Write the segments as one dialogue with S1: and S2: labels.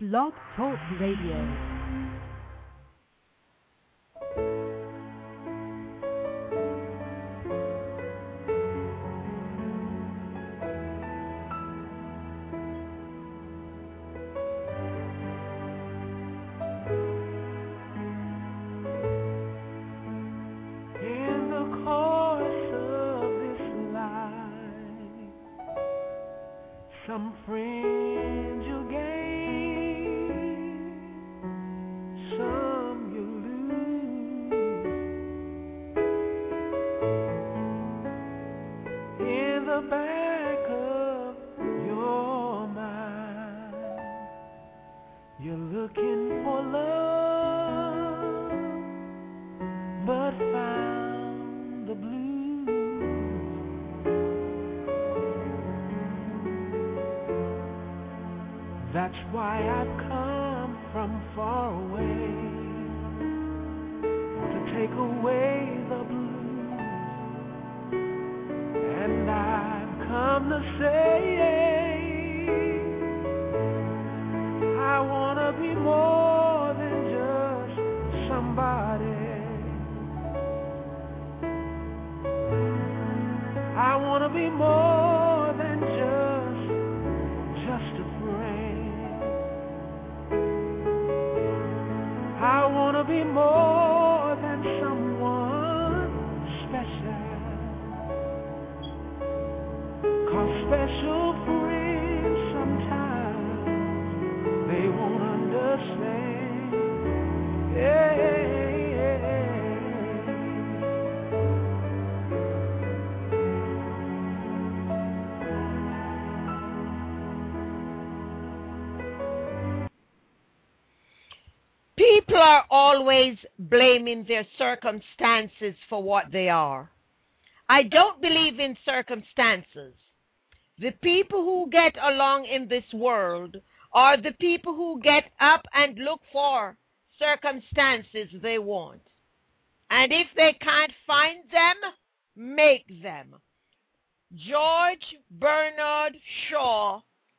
S1: Blog Talk Radio.
S2: Some friends you gain, some you lose. In the back of your mind, you're looking for love, but found the blues. That's why I've come from far away to take away the blues. And I've come to say I want to be more than just somebody. I want to be more than just a friend. I want to be more than someone special. 'Cause special friends sometimes they won't understand. Yeah.
S3: People are always blaming their circumstances for what they are. I don't believe in circumstances. The people who get along in this world are the people who get up and look for circumstances they want. And if they can't find them, make them. George Bernard Shaw,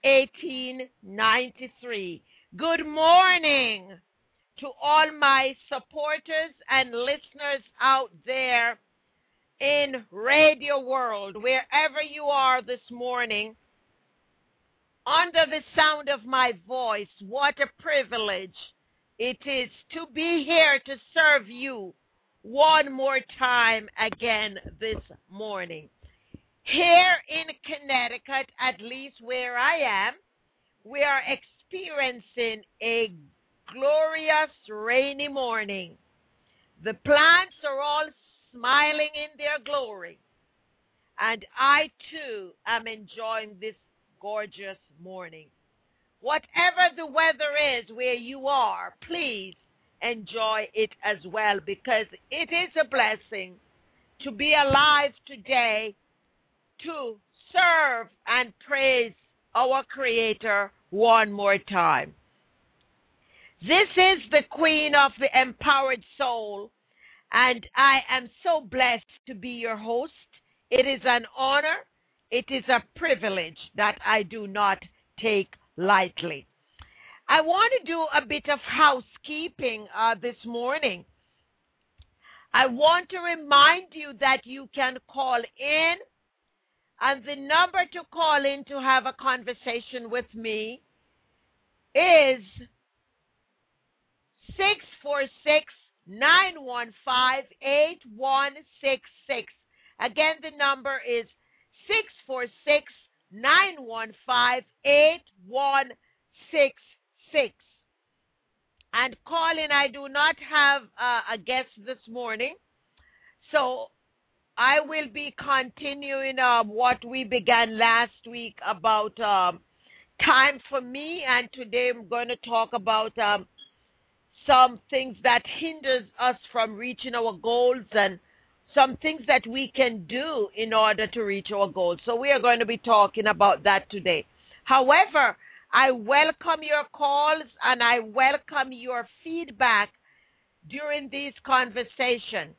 S3: 1893. Good morning to all my supporters and listeners out there in Radio World, wherever you are this morning, under the sound of my voice. What a privilege it is to be here to serve you one more time again this morning. Here in Connecticut, at least where I am, we are experiencing a glorious rainy morning. The plants are all smiling in their glory. And I too am enjoying this gorgeous morning. Whatever the weather is where you are, please enjoy it as well, because it is a blessing to be alive today to serve and praise our Creator one more time. This is the Queen of the Empowered Soul, and I am so blessed to be your host. It is an honor. It is a privilege that I do not take lightly. I want to do a bit of housekeeping this morning. I want to remind you that you can call in, and the number to call in to have a conversation with me is 646-915-8166. Again, the number is 646-915-8166. And call in. I do not have a guest this morning, so I will be continuing what we began last week about time for me, and today I'm going to talk about some things that hinders us from reaching our goals and some things that we can do in order to reach our goals. So we are going to be talking about that today. However, I welcome your calls and I welcome your feedback during these conversations.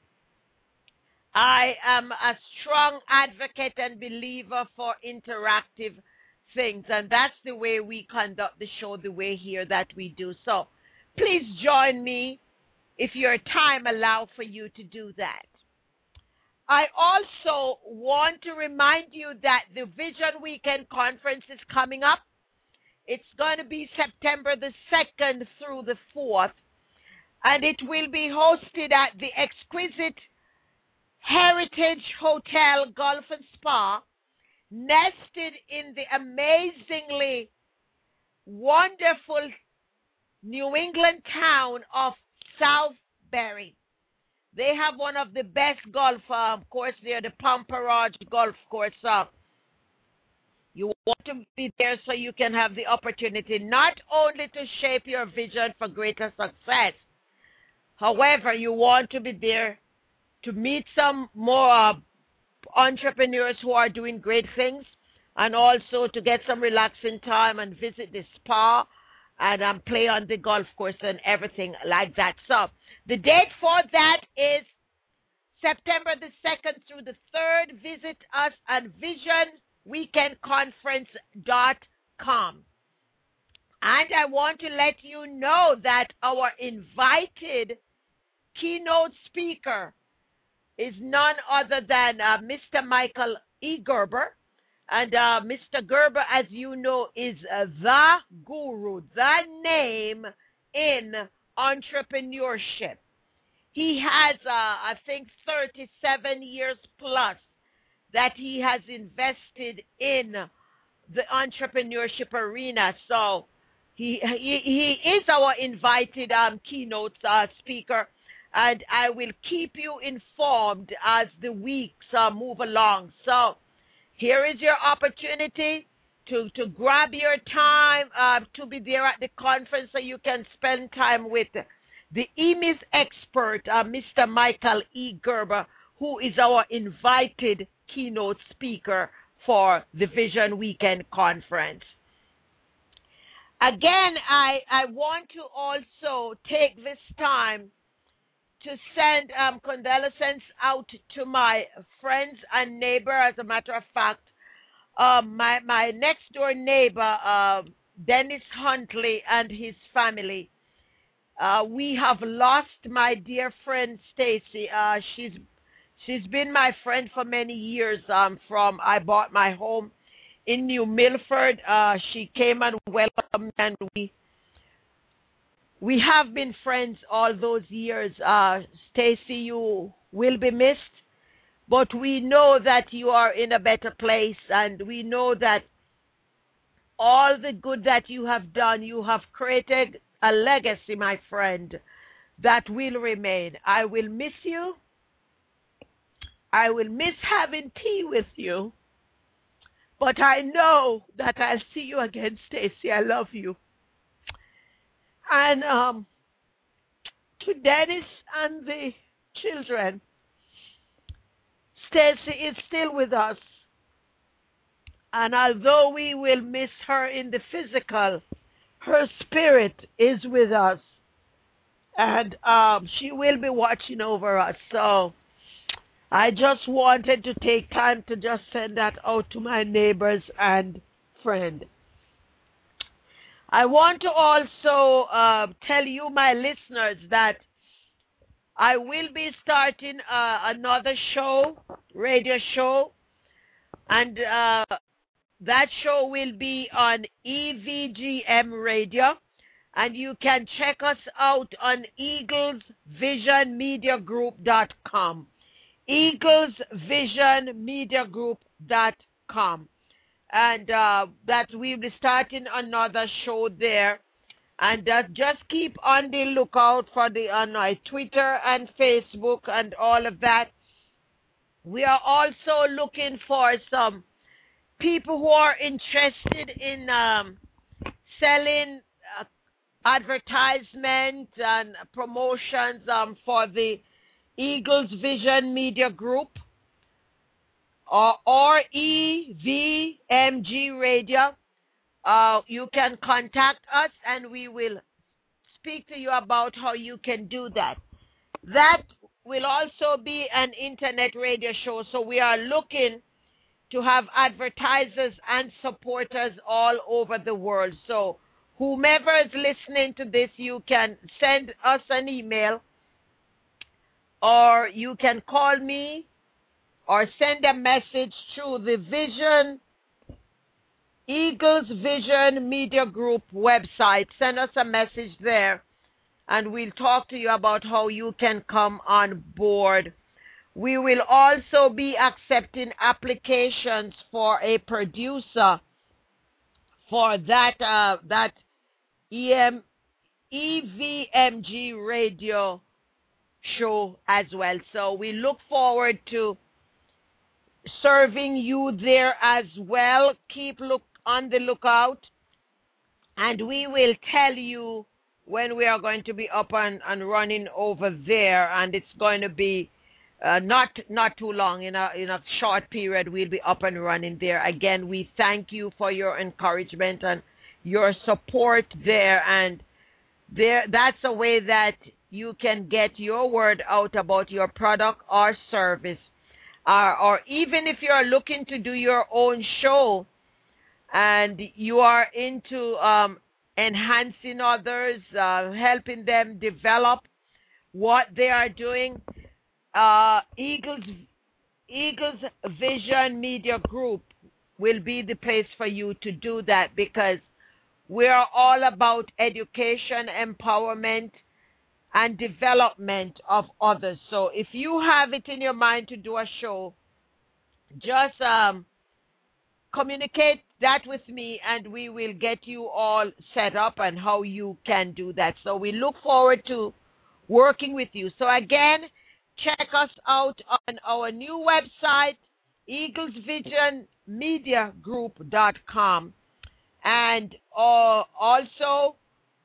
S3: I am a strong advocate and believer for interactive things, and that's the way we conduct the show, the way here that we do. So please join me if your time allows for you to do that. I also want to remind you that the Vision Weekend Conference is coming up. It's going to be September the 2nd through the 4th, and it will be hosted at the exquisite Heritage Hotel Golf and Spa, nested in the amazingly wonderful New England town of Southbury. They have one of the best golf course there, the Pomparour Golf Course. You want to be there so you can have the opportunity not only to shape your vision for greater success. However, you want to be there to meet some more entrepreneurs who are doing great things, and also to get some relaxing time and visit the spa and play on the golf course and everything like that. So the date for that is September the 2nd through the 3rd. Visit us at visionweekendconference.com. And I want to let you know that our invited keynote speaker is none other than Mr. Michael E. Gerber. And Mr. Gerber, as you know, is the guru, the name in entrepreneurship. He has, I think, 37 years plus that he has invested in the entrepreneurship arena. So he is our invited keynote speaker, and I will keep you informed as the weeks move along. So here is your opportunity to grab your time to be there at the conference so you can spend time with the EMIS expert, Mr. Michael E. Gerber, who is our invited keynote speaker for the Vision Weekend Conference. Again, I want to also take this time to send condolences out to my friends and neighbor. As a matter of fact, my next door neighbor, Dennis Huntley, and his family. We have lost my dear friend Stacy. She's been my friend for many years. From I bought my home in New Milford. She came and welcomed, and we have been friends all those years. Stacy, you will be missed, but we know that you are in a better place, and we know that all the good that you have done, you have created a legacy, my friend, that will remain. I will miss you. I will miss having tea with you, but I know that I'll see you again, Stacy. I love you. And to Dennis and the children, Stacy is still with us. And although we will miss her in the physical, her spirit is with us. And she will be watching over us. So I just wanted to take time to just send that out to my neighbors and friends. I want to also tell you, my listeners, that I will be starting another show, radio show, and that show will be on EVGM Radio, and you can check us out on eaglesvisionmediagroup.com, eaglesvisionmediagroup.com. And that we'll be starting another show there. And just keep on the lookout for the on my Twitter and Facebook and all of that. We are also looking for some people who are interested in selling advertisements and promotions for the Eagles Vision Media Group, or EVMG Radio. You can contact us and we will speak to you about how you can do that. That will also be an internet radio show, so we are looking to have advertisers and supporters all over the world. So whomever is listening to this, you can send us an email, or you can call me, or send a message through the Eagles Vision Media Group website. Send us a message there, and we'll talk to you about how you can come on board. We will also be accepting applications for a producer for that EVMG radio show as well. So we look forward to serving you there as well. Keep on the lookout, and we will tell you when we are going to be up and running over there, and it's going to be not too long. In a short period, we'll be up and running there. Again, we thank you for your encouragement and your support there, and that's a way that you can get your word out about your product or service, or even if you're looking to do your own show and you are into enhancing others, helping them develop what they are doing. Eagles Vision Media Group will be the place for you to do that, because we are all about education, empowerment, and development of others. So if you have it in your mind to do a show, just communicate that with me, and we will get you all set up and how you can do that. So we look forward to working with you. So again, check us out on our new website, eaglesvisionmediagroup.com, and also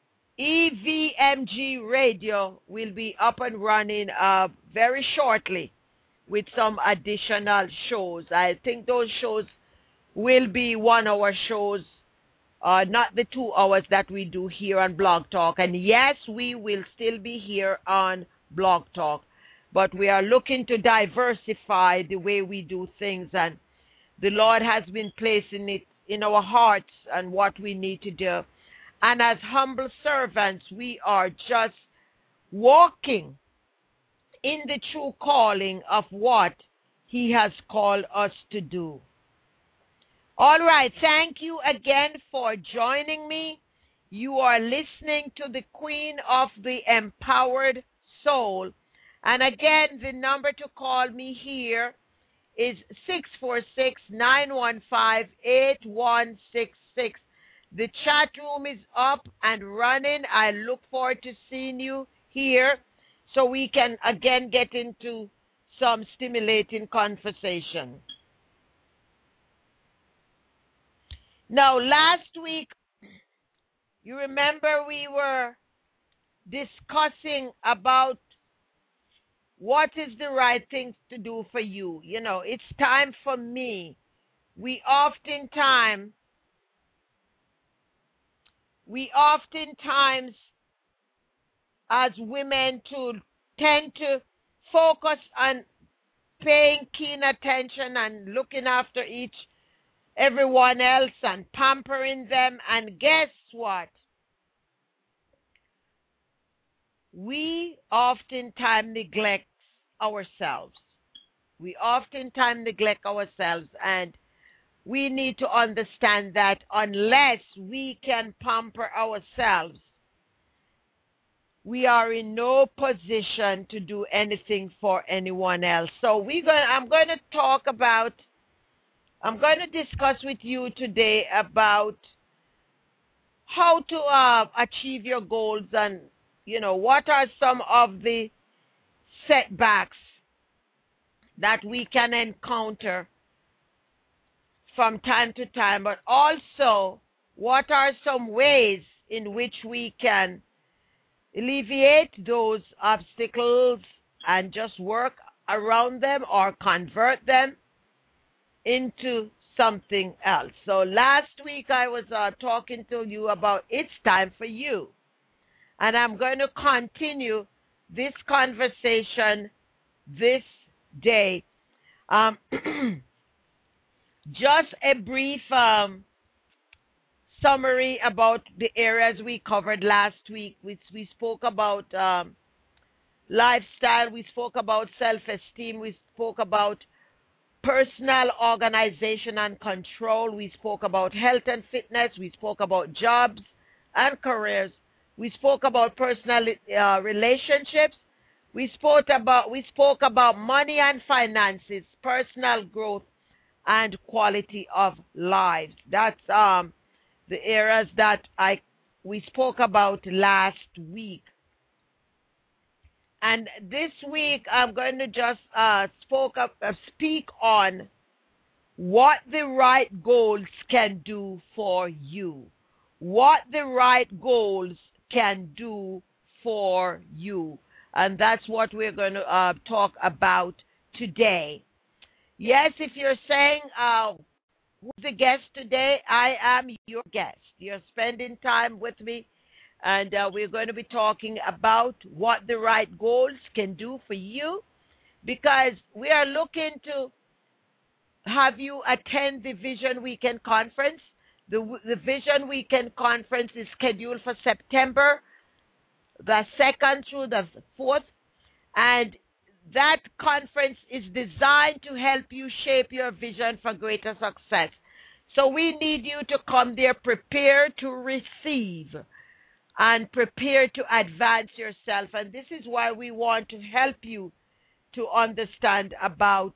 S3: EVMG Radio will be up and running very shortly with some additional shows. I think those shows will be 1-hour shows, not the 2 hours that we do here on Blog Talk. And yes, we will still be here on Blog Talk, but we are looking to diversify the way we do things, and the Lord has been placing it in our hearts and what we need to do. And as humble servants, we are just walking in the true calling of what He has called us to do. All right, thank you again for joining me. You are listening to the Queen of the Empowered Soul. And again, the number to call me here is 646-915-8166. The chat room is up and running. I look forward to seeing you here so we can again get into some stimulating conversation. Now, last week, you remember we were discussing about what is the right thing to do for you. You know, it's time for me. We oftentimes as women tend to focus on paying keen attention and looking after everyone else and pampering them. And guess what? We oftentimes neglect ourselves. And we need to understand that unless we can pamper ourselves, we are in no position to do anything for anyone else. So I'm going to discuss with you today about how to achieve your goals, and what are some of the setbacks that we can encounter from time to time, but also what are some ways in which we can alleviate those obstacles and just work around them or convert them into something else. So last week I was talking to you about it's time for you. And I'm going to continue this conversation this day. Just a brief summary about the areas we covered last week. We spoke about lifestyle, we spoke about self-esteem, we spoke about personal organization and control, we spoke about health and fitness, we spoke about jobs and careers, we spoke about personal relationships, we spoke about money and finances, personal growth, and quality of lives. That's the areas that we spoke about last week. And this week, I'm going to just speak on what the right goals can do for you. What the right goals can do for you. And that's what we're going to talk about today. Yes, if you're saying, who's the guest today? I am your guest. You're spending time with me. And we're going to be talking about what the right goals can do for you, because we are looking to have you attend the Vision Weekend Conference. The Vision Weekend Conference is scheduled for September the 2nd through the 4th. And that conference is designed to help you shape your vision for greater success. So we need you to come there prepared to receive and prepare to advance yourself. And this is why we want to help you to understand about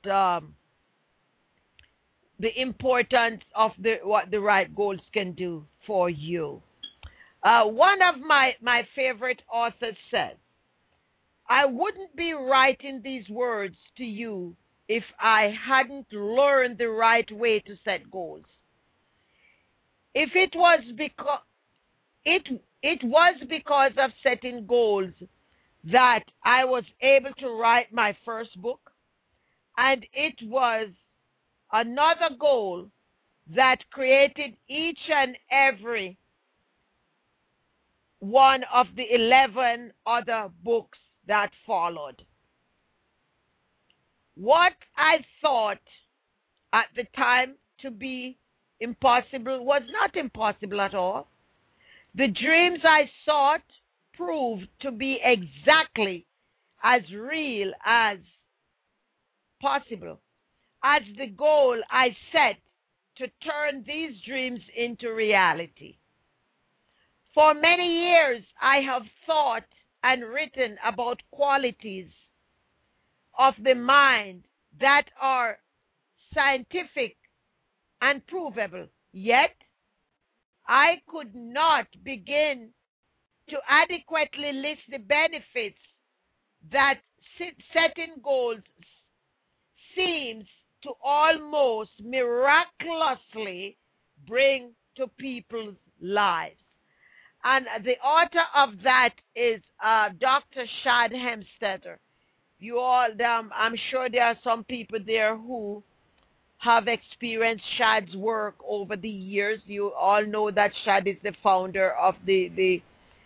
S3: the importance of what the right goals can do for you. One of my favorite authors said, I wouldn't be writing these words to you if I hadn't learned the right way to set goals. If it was because it was because of setting goals that I was able to write my first book, and it was another goal that created each and every one of the 11 other books that followed. What I thought at the time to be impossible was not impossible at all. The dreams I sought proved to be exactly as real as possible as the goal I set to turn these dreams into reality. For many years, I have thought and written about qualities of the mind that are scientific and provable, yet I could not begin to adequately list the benefits that setting goals seems to almost miraculously bring to people's lives. And the author of that is Dr. Shad Hemstetter. You all, I'm sure there are some people there who have experienced Shad's work over the years. You all know that Shad is the founder of the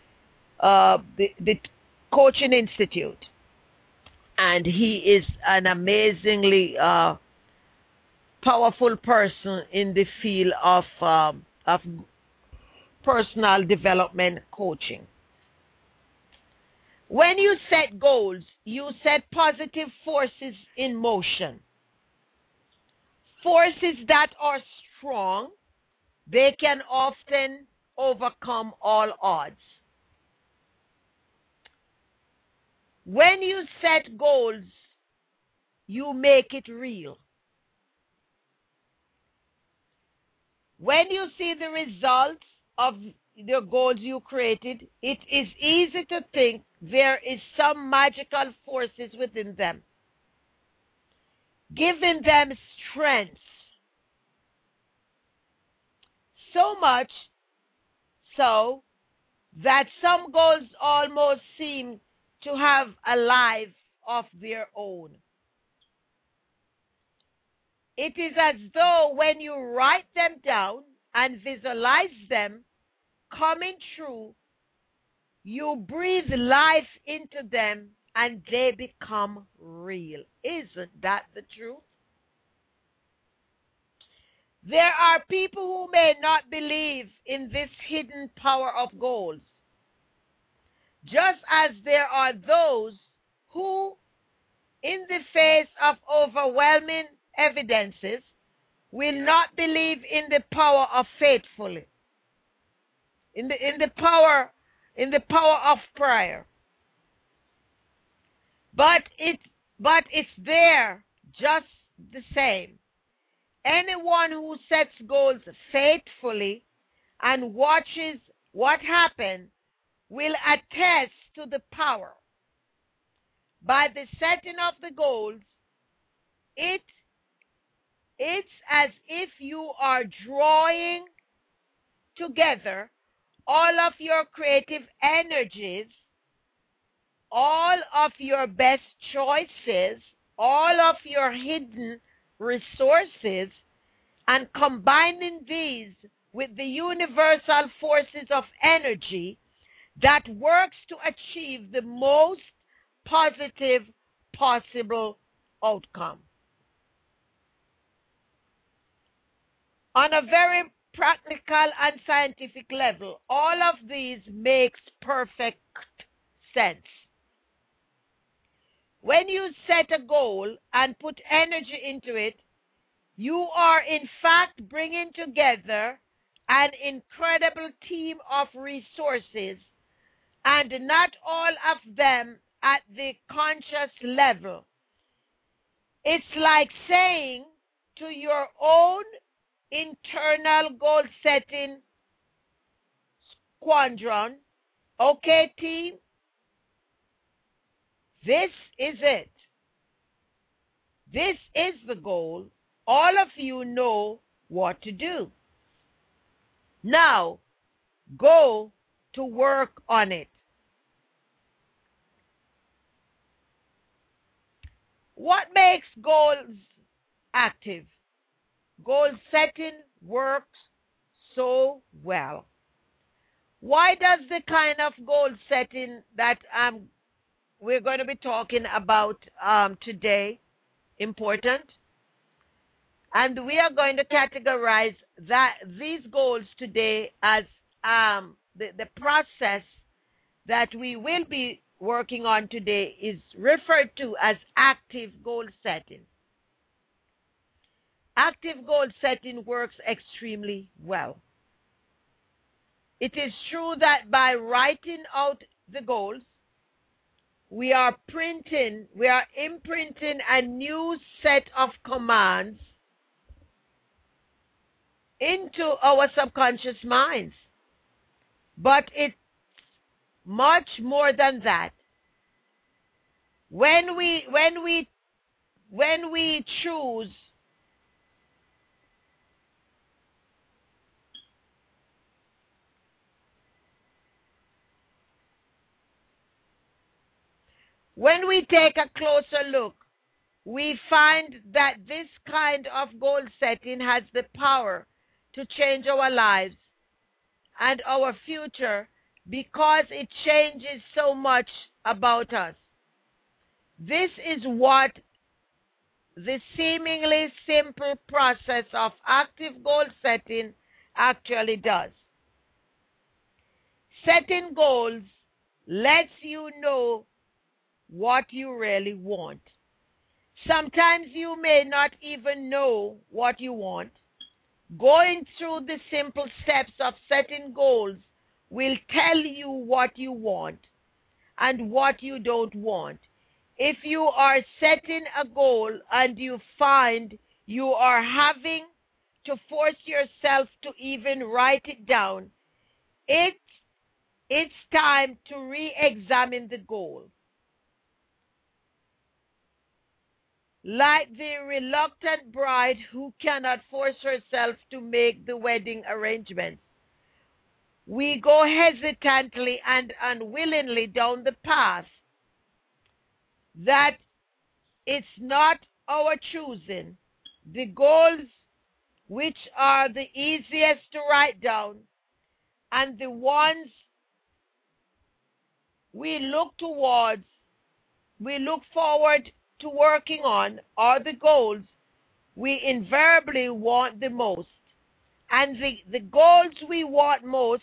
S3: Coaching Institute, and he is an amazingly powerful person in the field of personal development coaching. When you set goals, you set positive forces in motion. Forces that are strong, they can often overcome all odds. When you set goals, you make it real. When you see the results of the goals you created, it is easy to think there is some magical forces within them, giving them strength. So much so that some goals almost seem to have a life of their own. It is as though when you write them down and visualize them coming true, you breathe life into them and they become real. Isn't that the truth? There are people who may not believe in this hidden power of goals, just as there are those who, in the face of overwhelming evidences, will not believe in the power of faithfully, in the power of prayer. But it's there just the same. Anyone who sets goals faithfully and watches what happens will attest to the power. By the setting of the goals, it's as if you are drawing together all of your creative energies, all of your best choices, all of your hidden resources, and combining these with the universal forces of energy that works to achieve the most positive possible outcome. On a very practical and scientific level, all of these makes perfect sense. When you set a goal and put energy into it, you are in fact bringing together an incredible team of resources, and not all of them at the conscious level. It's like saying to your own internal goal setting squadron, okay, team, this is it. This is the goal. All of you know what to do. Now, go to work on it. What makes goals active? Goal setting works so well. Why does the kind of goal setting that we're going to be talking about today important? And we are going to categorize these goals today as the process that we will be working on today is referred to as active goal setting. Active goal setting works extremely well. It is true that by writing out the goals, we are imprinting a new set of commands into our subconscious minds. But it's much more than that. When we choose when we take a closer look, we find that this kind of goal setting has the power to change our lives and our future because it changes so much about us. This is what the seemingly simple process of active goal setting actually does. Setting goals lets you know what you really want. Sometimes you may not even know what you want. Going through the simple steps of setting goals will tell you what you want and what you don't want. If you are setting a goal and you find you are having to force yourself to even write it down, it's time to re-examine the goal. Like the reluctant bride who cannot force herself to make the wedding arrangements, we go hesitantly and unwillingly down the path that it's not our choosing. The goals which are the easiest to write down and the ones we look forward to working on are the goals we invariably want the most. And the goals we want most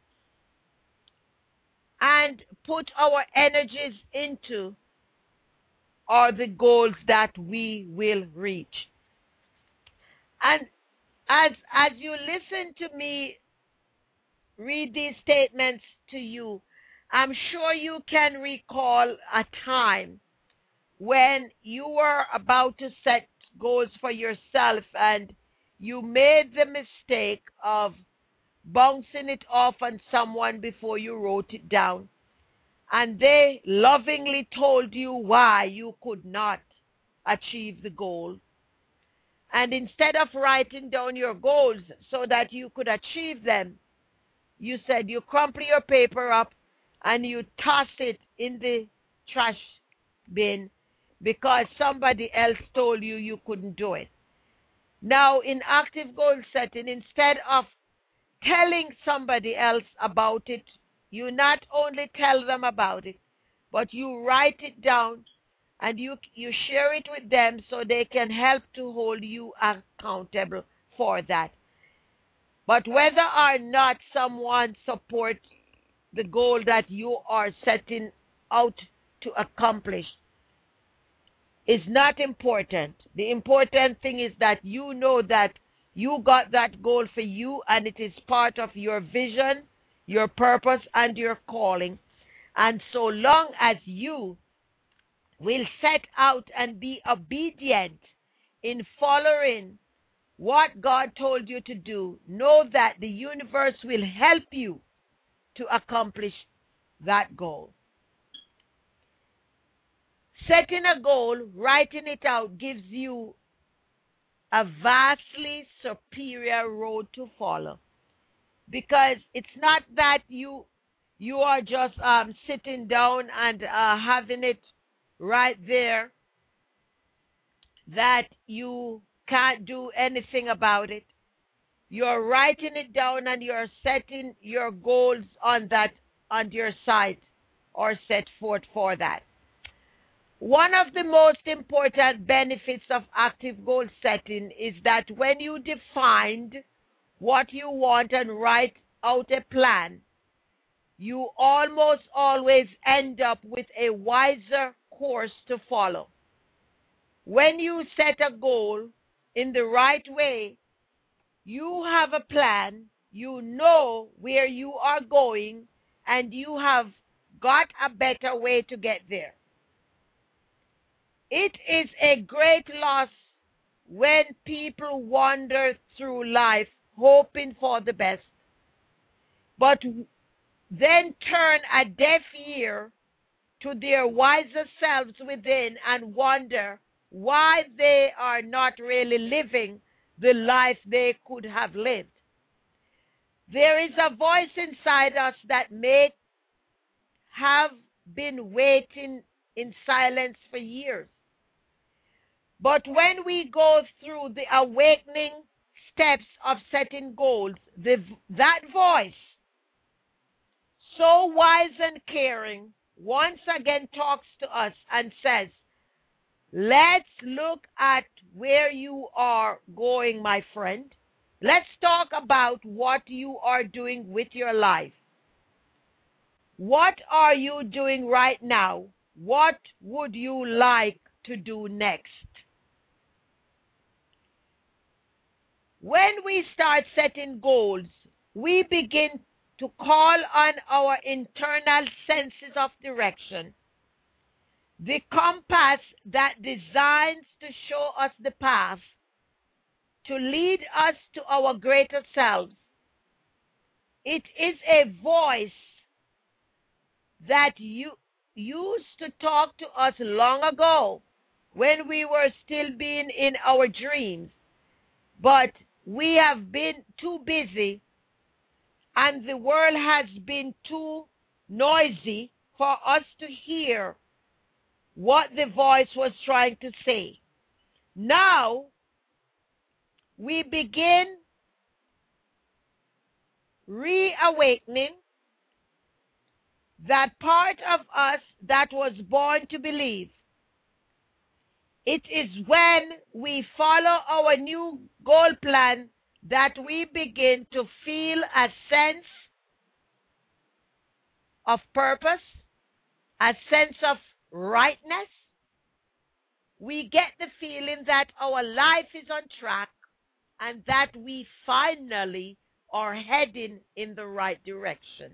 S3: and put our energies into are the goals that we will reach. And as you listen to me read these statements to you, I'm sure you can recall a time when you were about to set goals for yourself and you made the mistake of bouncing it off on someone before you wrote it down. And they lovingly told you why you could not achieve the goal. And instead of writing down your goals so that you could achieve them, you said you crumple your paper up and you toss it in the trash bin because somebody else told you you couldn't do it. Now, in active goal setting, instead of telling somebody else about it, you not only tell them about it, but you write it down and you share it with them so they can help to hold you accountable for that. But whether or not someone supports the goal that you are setting out to accomplish is not important. The important thing is that you know that you got that goal for you and it is part of your vision, your purpose, and your calling. And so long as you will set out and be obedient in following what God told you to do, know that the universe will help you to accomplish that goal. Setting a goal, writing it out, gives you a vastly superior road to follow. Because it's not that you are just sitting down and having it right there, that you can't do anything about it. You're writing it down and you're setting your goals on your site or set forth for that. One of the most important benefits of active goal setting is that when you defined what you want and write out a plan, you almost always end up with a wiser course to follow. When you set a goal in the right way, you have a plan, you know where you are going, and you have got a better way to get there. It is a great loss when people wander through life hoping for the best, but then turn a deaf ear to their wiser selves within and wonder why they are not really living the life they could have lived. There is a voice inside us that may have been waiting in silence for years. But when we go through the awakening steps of setting goals, that voice, so wise and caring, once again talks to us and says, let's look at where you are going, my friend. Let's talk about what you are doing with your life. What are you doing right now? What would you like to do next? When we start setting goals, we begin to call on our internal senses of direction, the compass that designs to show us the path, to lead us to our greater selves. It is a voice that you used to talk to us long ago when we were still being in our dreams. But we have been too busy and the world has been too noisy for us to hear what the voice was trying to say. Now, we begin reawakening that part of us that was born to believe. It is when we follow our new goal plan that we begin to feel a sense of purpose, a sense of rightness. We get the feeling that our life is on track and that we finally are heading in the right direction.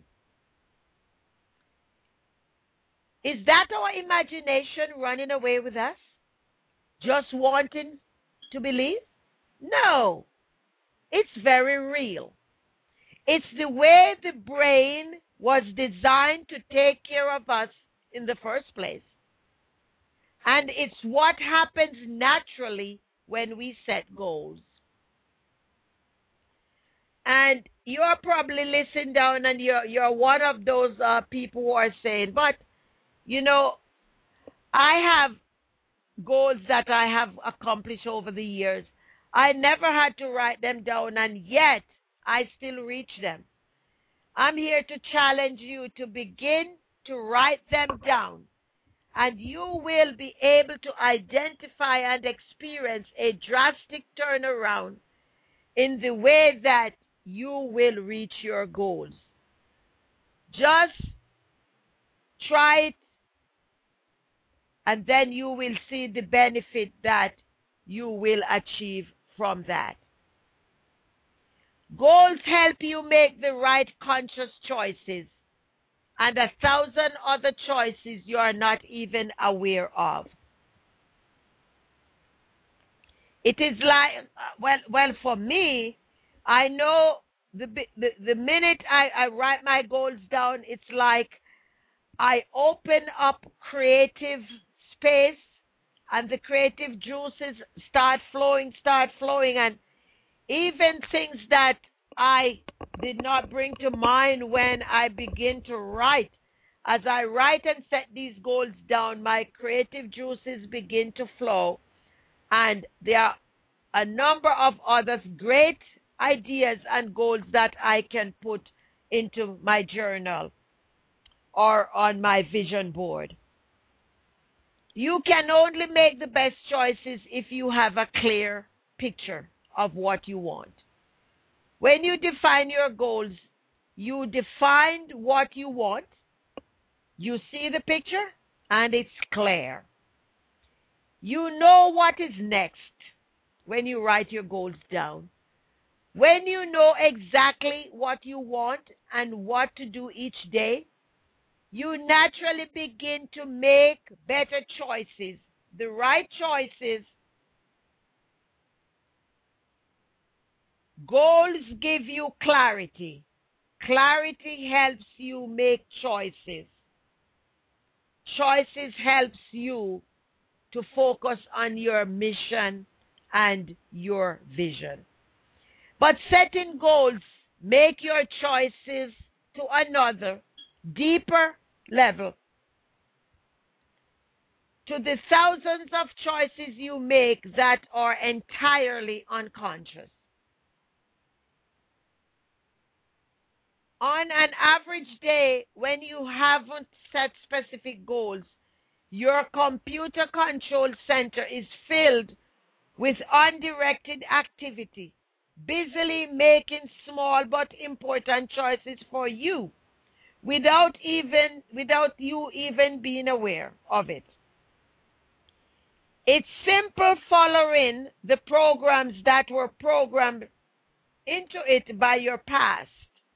S3: Is that our imagination running away with us? Just wanting to believe? No. It's very real. It's the way the brain was designed to take care of us in the first place. And it's what happens naturally when we set goals. And you're probably listening down and you're one of those people who are saying, but, you know, I have goals that I have accomplished over the years. I never had to write them down, and yet I still reach them. I'm here to challenge you to begin to write them down, and you will be able to identify and experience a drastic turnaround in the way that you will reach your goals. Just try it, and then you will see the benefit that you will achieve from that. Goals help you make the right conscious choices and 1,000 other choices you are not even aware of. It is like, well, for me, I know the minute I write my goals down, it's like I open up creative space and the creative juices start flowing, and even things that I did not bring to mind when I begin to write. As I write and set these goals down, my creative juices begin to flow, and there are a number of other great ideas and goals that I can put into my journal or on my vision board. You can only make the best choices if you have a clear picture of what you want. When you define your goals, you define what you want, you see the picture, and it's clear. You know what is next when you write your goals down. When you know exactly what you want and what to do each day, you naturally begin to make better choices, the right choices. Goals give you clarity. Clarity helps you make choices. Choices helps you to focus on your mission and your vision. But setting goals make your choices to another, deeper level. To the thousands of choices you make that are entirely unconscious. On an average day, when you haven't set specific goals, your computer control center is filled with undirected activity, busily making small but important choices for you without you even being aware of it. It's simple following the programs that were programmed into it by your past,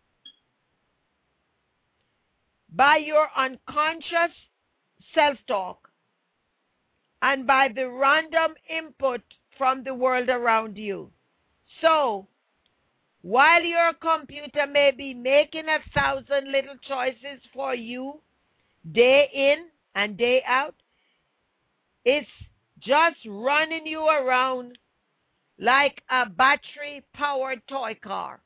S3: by your unconscious self-talk, and by the random input from the world around you. So, while your computer may be making 1,000 little choices for you day in and day out, it's just running you around like a battery-powered toy car.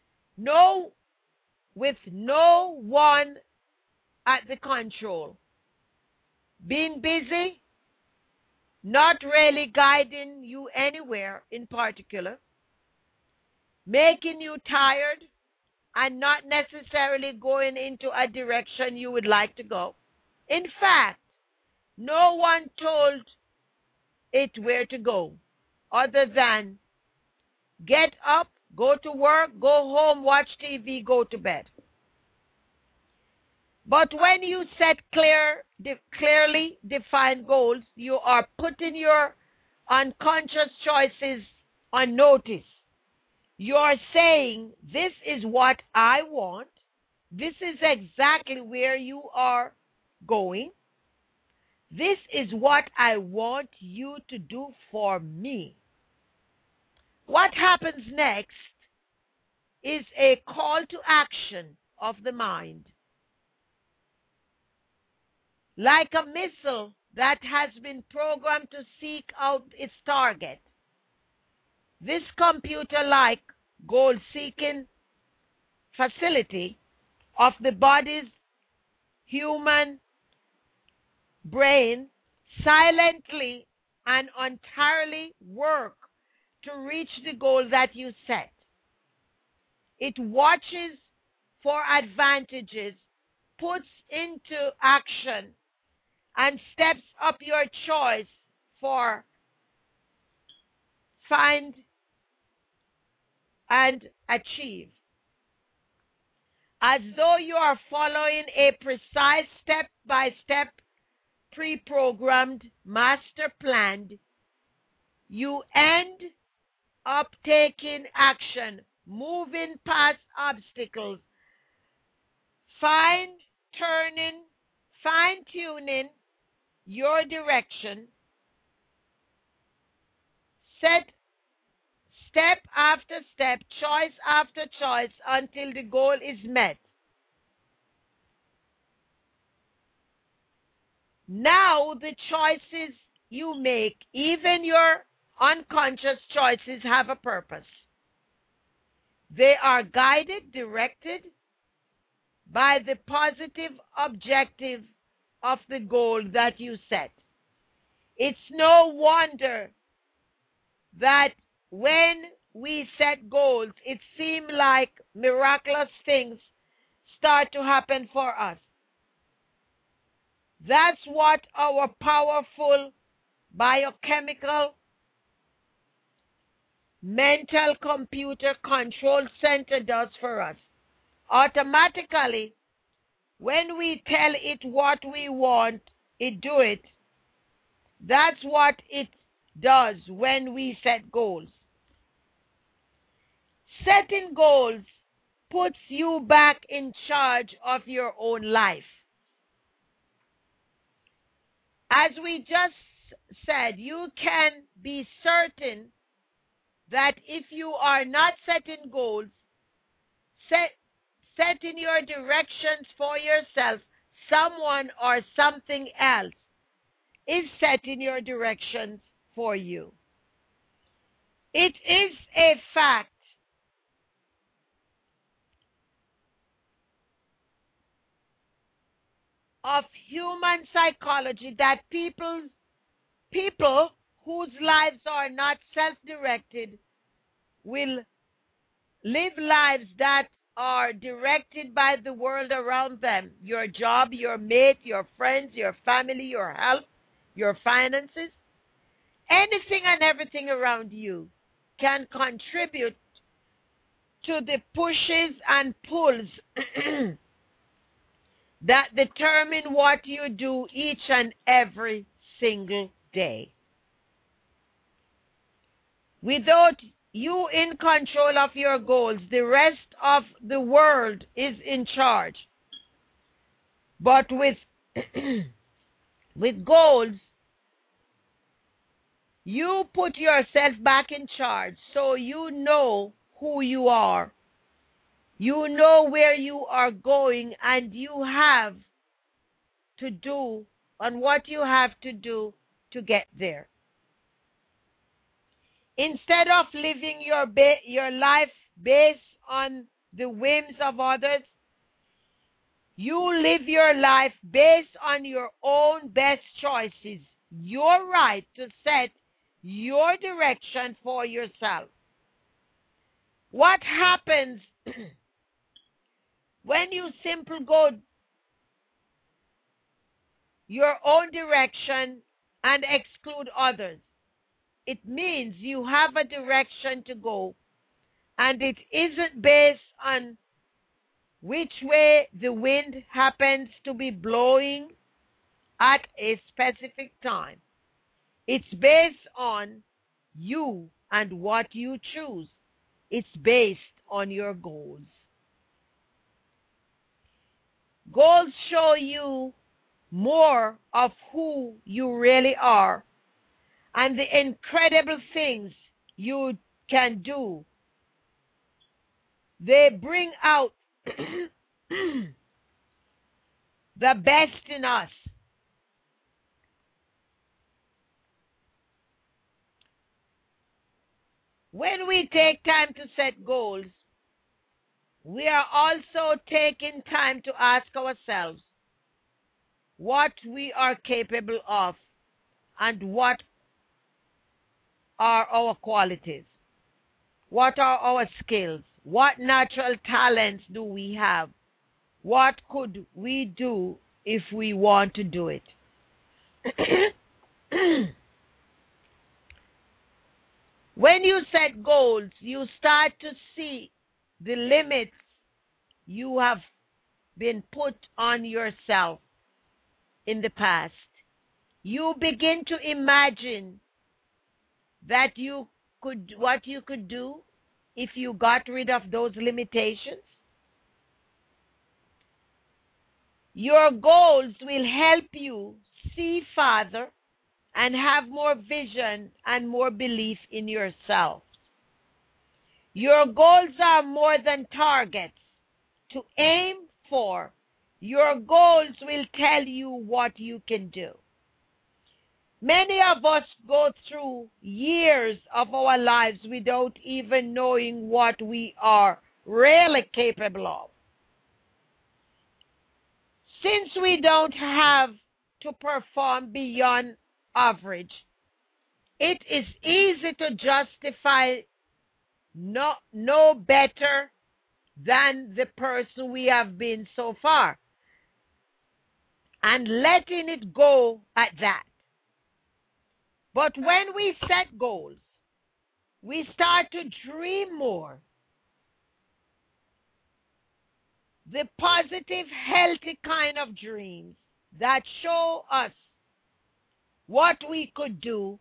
S3: With no one at the control. Being busy, not really guiding you anywhere in particular, making you tired, and not necessarily going into a direction you would like to go. In fact, no one told it where to go other than get up Go to work, go home, watch TV, go to bed. But when you set clearly defined goals, you are putting your unconscious choices on notice. You're saying, this is what I want. This is exactly where you are going. This is what I want you to do for me. What happens next is a call to action of the mind. Like a missile that has been programmed to seek out its target. This computer-like goal-seeking facility of the body's human brain silently and entirely work to reach the goal that you set. It watches for advantages, puts into action, and steps up your choice for find and achieve. As though you are following a precise step-by-step pre-programmed master plan, you end up taking action, moving past obstacles, fine-tuning your direction, set step after step, choice after choice, until the goal is met. Now the choices you make, even your unconscious choices, have a purpose. They are guided, directed by the positive objective of the goal that you set. It's no wonder that when we set goals, it seems like miraculous things start to happen for us. That's what our powerful biochemical mental computer control center does for us. Automatically, when we tell it what we want, it do it. That's what it does when we set goals. Setting goals puts you back in charge of your own life. As we just said, you can be certain that if you are not setting goals, setting your directions for yourself, someone or something else is setting your directions for you. It is a fact of human psychology that people whose lives are not self-directed will live lives that are directed by the world around them. Your job, your mate, your friends, your family, your health, your finances. Anything and everything around you can contribute to the pushes and pulls that determine what you do each and every single day. Without you in control of your goals, the rest of the world is in charge. But with goals, you put yourself back in charge, so you know who you are. You know where you are going, and you have to do and what you have to do to get there. Instead of living your life based on the whims of others, you live your life based on your own best choices. Your right to set your direction for yourself. What happens when you simply go your own direction and exclude others? It means you have a direction to go And it isn't based on which way the wind happens to be blowing at a specific time. It's based on you and what you choose. It's based on your goals. Goals show you more of who you really are and the incredible things you can do. They bring out the best in us. When we take time to set goals, we are also taking time to ask ourselves what we are capable of and what are our qualities, what are our skills, what natural talents do we have, what could we do if we want to do it. When you set goals, you start to see the limits you have been put on yourself in the past. You begin to imagine that what you could do if you got rid of those limitations. Your goals will help you see farther and have more vision and more belief in yourself. Your goals are more than targets to aim for. Your goals will tell you what you can do. Many of us go through years of our lives without even knowing what we are really capable of. Since we don't have to perform beyond average, it is easy to justify no better than the person we have been so far and letting it go at that. But when we set goals, we start to dream more. The positive, healthy kind of dreams that show us what we could do.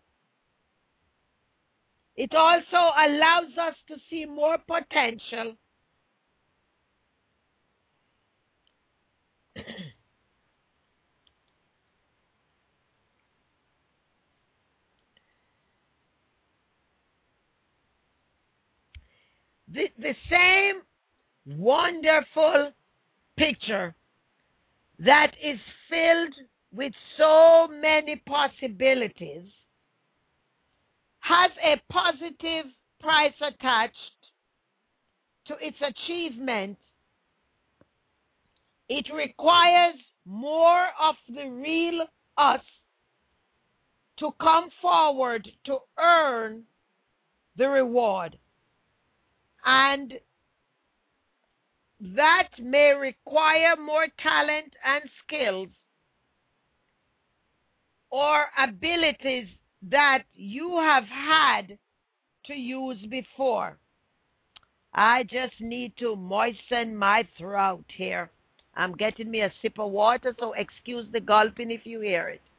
S3: It also allows us to see more potential. The same wonderful picture that is filled with so many possibilities has a positive price attached to its achievement. It requires more of the real us to come forward to earn the reward. And that may require more talent and skills or abilities that you have had to use before. I just need to moisten my throat here. I'm getting me a sip of water, so excuse the gulping if you hear it.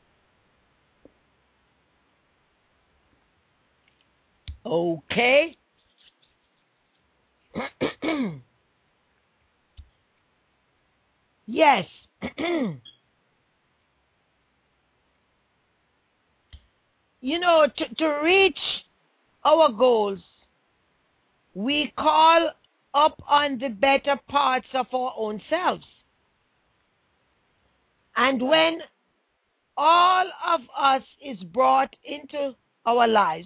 S3: Okay. Yes. You know, to reach our goals, we call up on the better parts of our own selves. And when all of us is brought into our lives,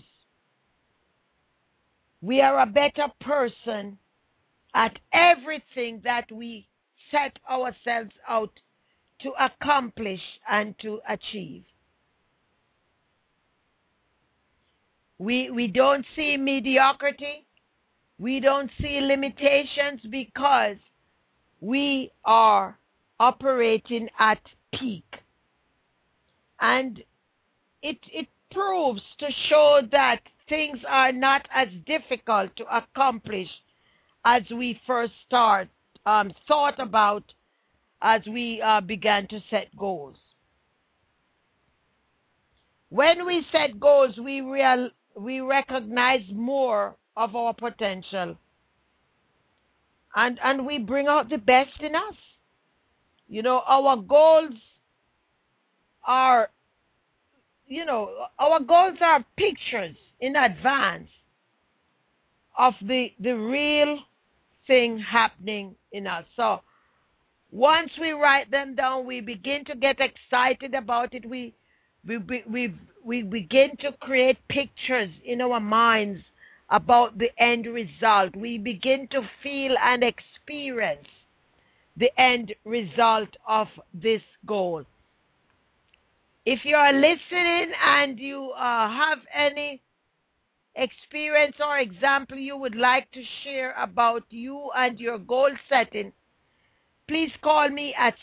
S3: we are a better person at everything that we set ourselves out to accomplish and to achieve. We don't see mediocrity. We don't see limitations because we are operating at peak. And it proves to show that things are not as difficult to accomplish as we first thought about as we began to set goals. When we set goals, we recognize more of our potential, and we bring out the best in us. You know, our goals are pictures in advance of the real thing happening in us. So once we write them down, we begin to get excited about it. We begin to create pictures in our minds about the end result. We begin to feel and experience the end result of this goal. If you are listening and you have any experience or example you would like to share about you and your goal setting, please call me at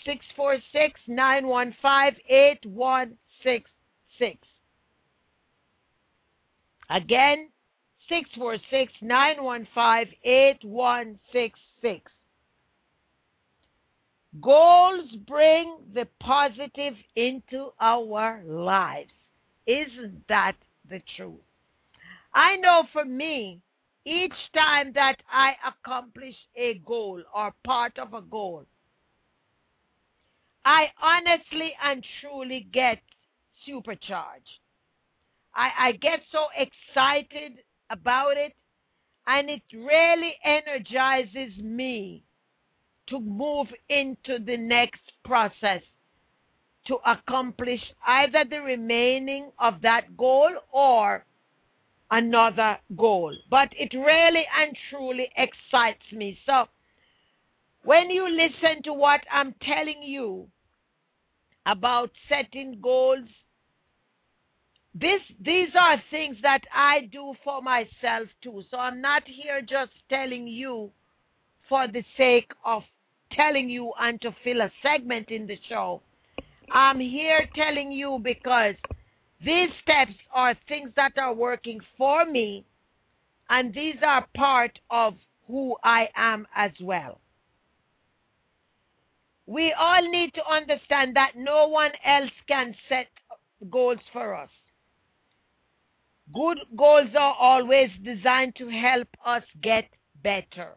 S3: 646-915-8166. Again, 646-915-8166. Goals bring the positive into our lives. Isn't that the truth? I know for me, each time that I accomplish a goal or part of a goal, I honestly and truly get supercharged. I get so excited about it, and it really energizes me to move into the next process to accomplish either the remaining of that goal or another goal. But it really and truly excites me. So when you listen to what I'm telling you about setting goals, these are things that I do for myself too. So I'm not here just telling you for the sake of telling you and to fill a segment in the show. I'm here telling you because these steps are things that are working for me, and these are part of who I am as well. We all need to understand that no one else can set goals for us. Good goals are always designed to help us get better.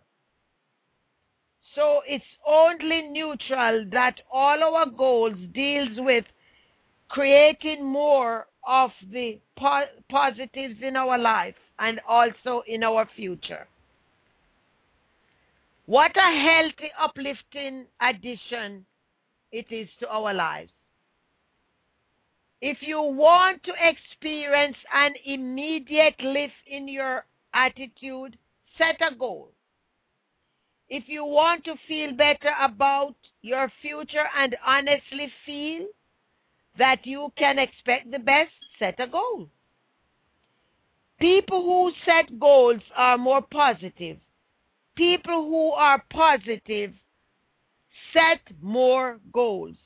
S3: So it's only neutral that all our goals deals with creating more of the positives in our life and also in our future. What a healthy, uplifting addition it is to our lives. If you want to experience an immediate lift in your attitude, set a goal. If you want to feel better about your future and honestly feel that you can expect the best, set a goal. People who set goals are more positive. People who are positive set more goals.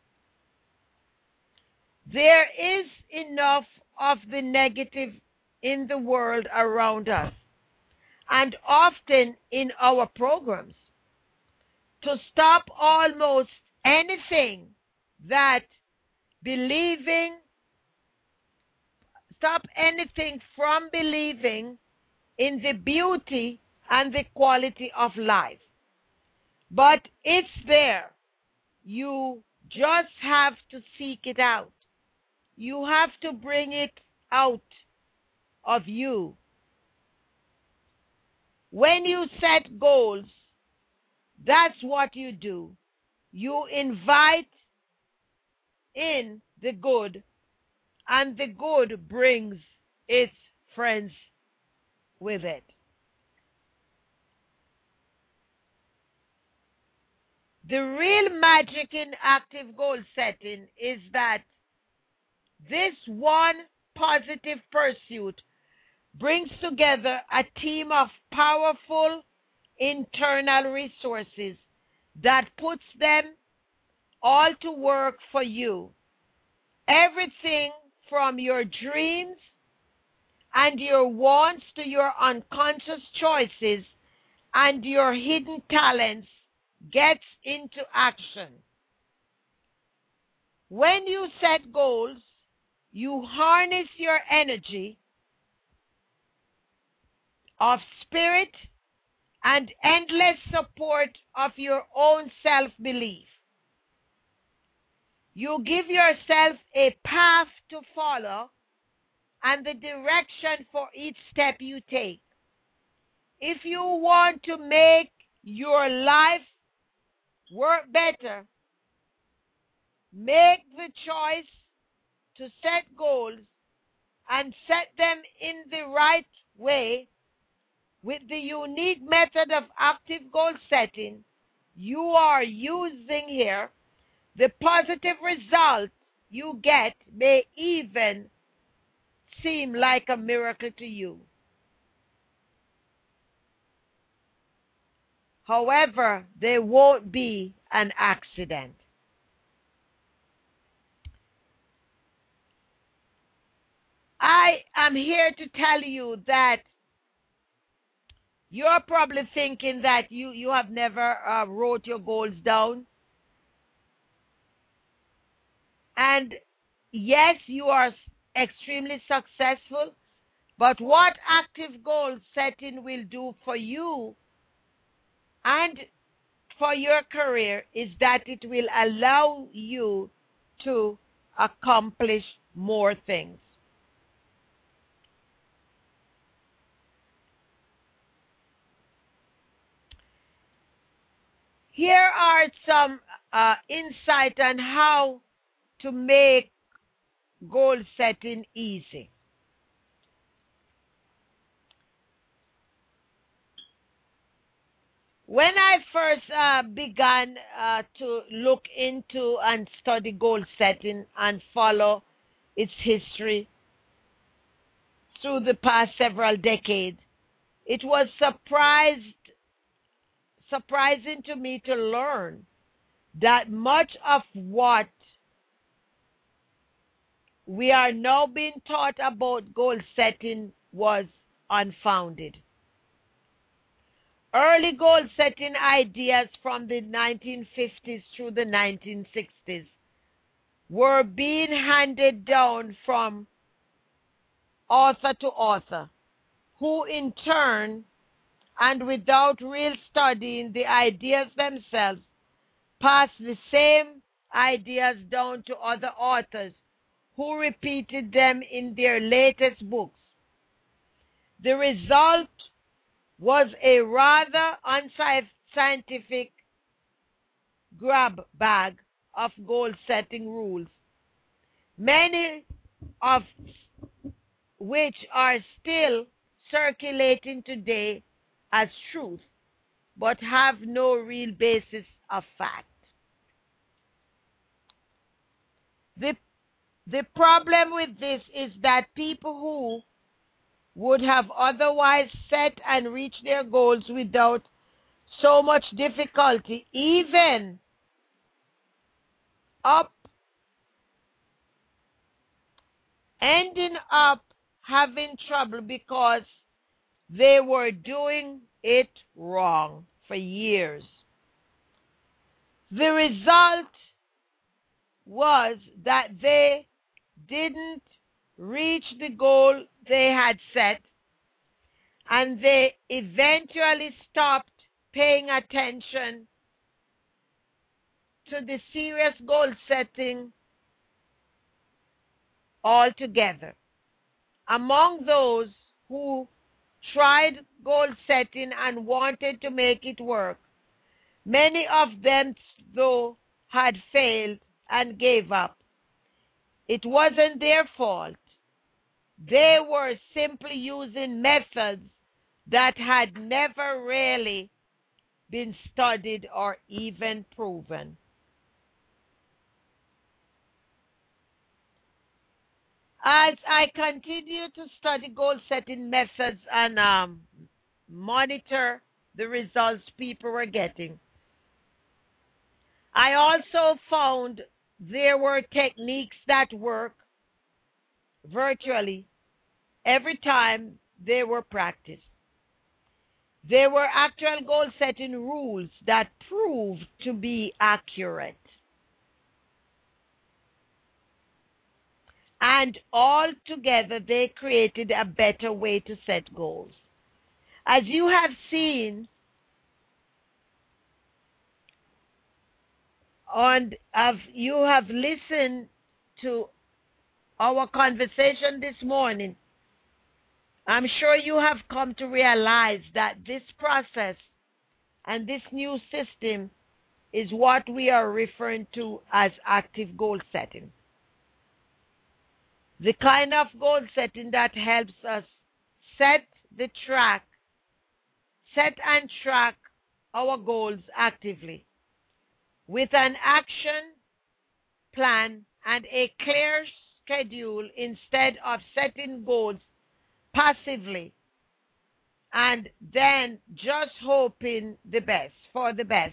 S3: There is enough of the negative in the world around us, and often in our programs, to stop almost anything that stop anything from believing in the beauty and the quality of life. But it's there. You just have to seek it out. You have to bring it out of you. When you set goals, that's what you do. You invite in the good, and the good brings its friends with it. The real magic in active goal setting is that this one positive pursuit brings together a team of powerful internal resources that puts them all to work for you. Everything from your dreams and your wants to your unconscious choices and your hidden talents gets into action. When you set goals, you harness your energy of spirit and endless support of your own self-belief. You give yourself a path to follow and the direction for each step you take. If you want to make your life work better, make the choice to set goals and set them in the right way with the unique method of active goal setting you are using here. The positive result you get may even seem like a miracle to you. However, they won't be an accident. I am here to tell you that you're probably thinking that you have never wrote your goals down. And yes, you are extremely successful, but what active goal setting will do for you and for your career is that it will allow you to accomplish more things. Here are some insight on how to make goal setting easy. When I first began to look into and study goal setting and follow its history through the past several decades, it was surprising to me to learn that much of what we are now being taught about goal setting was unfounded. Early goal setting ideas from the 1950s through the 1960s were being handed down from author to author, who in turn, and without real studying the ideas themselves, passed the same ideas down to other authors who repeated them in their latest books. The result was a rather unscientific grab bag of goal-setting rules, many of which are still circulating today as truth, but have no real basis of fact. The problem with this is that people who would have otherwise set and reached their goals without so much difficulty, even ending up having trouble because they were doing it wrong for years. The result was that they didn't reach the goal they had set, and they eventually stopped paying attention to the serious goal setting altogether. Among those who tried goal setting and wanted to make it work, many of them, though, had failed and gave up. It wasn't their fault. They were simply using methods that had never really been studied or even proven. As I continue to study goal-setting methods and monitor the results people were getting, I also found there were techniques that work virtually every time they were practiced. They were actual goal-setting rules that proved to be accurate. And all together, they created a better way to set goals. As you have seen, you have listened to our conversation this morning, I'm sure you have come to realize that this process and this new system is what we are referring to as active goal setting. The kind of goal setting that helps us set and track our goals actively with an action plan and a clear schedule instead of setting goals passively and then just hoping for the best.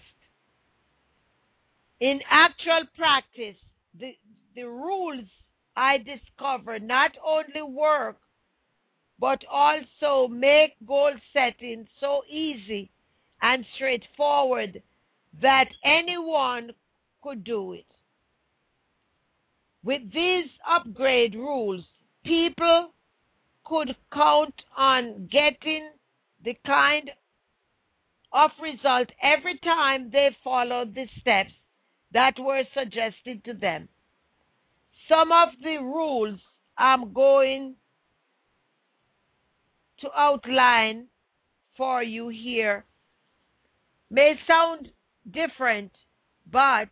S3: In actual practice, the rules I discovered not only work but also make goal setting so easy and straightforward that anyone could do it. With these upgrade rules, people could count on getting the kind of result every time they followed the steps that were suggested to them. Some of the rules I'm going to outline for you here may sound different, but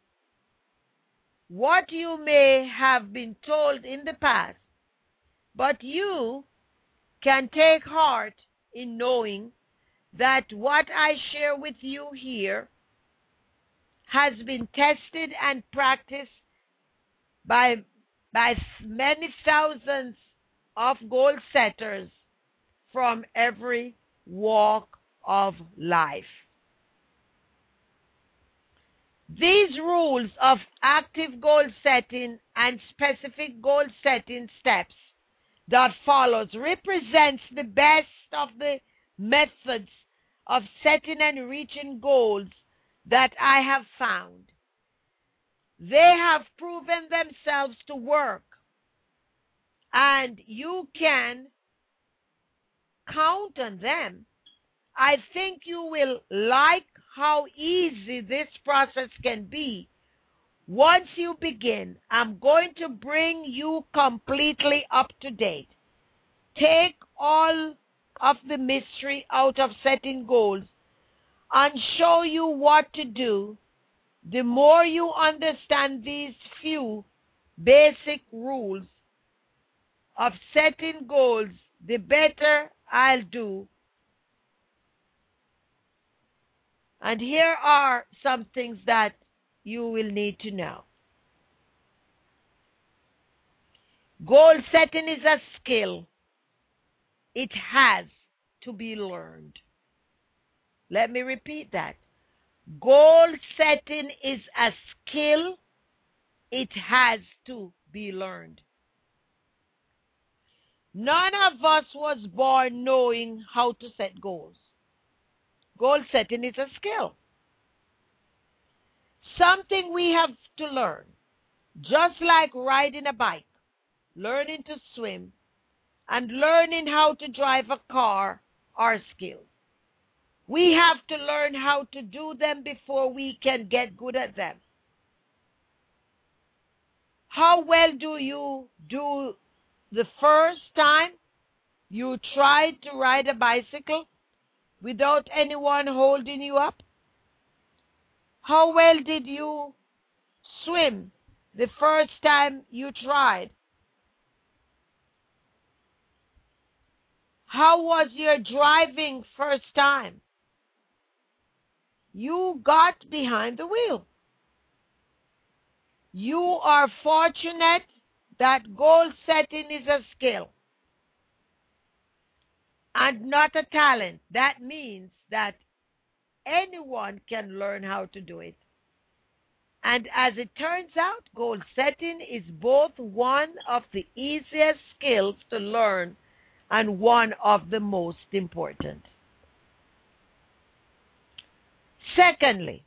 S3: what you may have been told in the past, but you can take heart in knowing that what I share with you here has been tested and practiced by many thousands of goal setters from every walk of life. These rules of active goal setting and specific goal setting steps that follows represents the best of the methods of setting and reaching goals that I have found. They have proven themselves to work, and you can count on them. I think you will like how easy this process can be. Once you begin, I'm going to bring you completely up to date. Take all of the mystery out of setting goals and show you what to do. The more you understand these few basic rules of setting goals, the better I'll do. And here are some things that you will need to know. Goal setting is a skill. It has to be learned. Let me repeat that. Goal setting is a skill. It has to be learned. None of us was born knowing how to set goals. Goal setting is a skill. Something we have to learn. Just like riding a bike, learning to swim, and learning how to drive a car are skills. We have to learn how to do them before we can get good at them. How well do you do the first time you tried to ride a bicycle without anyone holding you up? How well did you swim the first time you tried? How was your driving first time? You got behind the wheel. You are fortunate that goal setting is a skill and not a talent. That means that anyone can learn how to do it. And as it turns out, goal setting is both one of the easiest skills to learn and one of the most important. Secondly,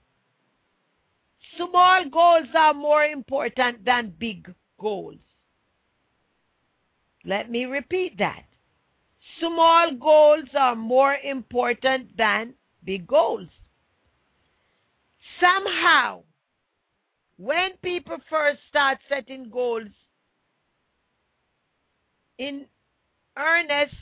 S3: small goals are more important than big goals. Let me repeat that. Small goals are more important than big goals. Somehow, when people first start setting goals in earnest,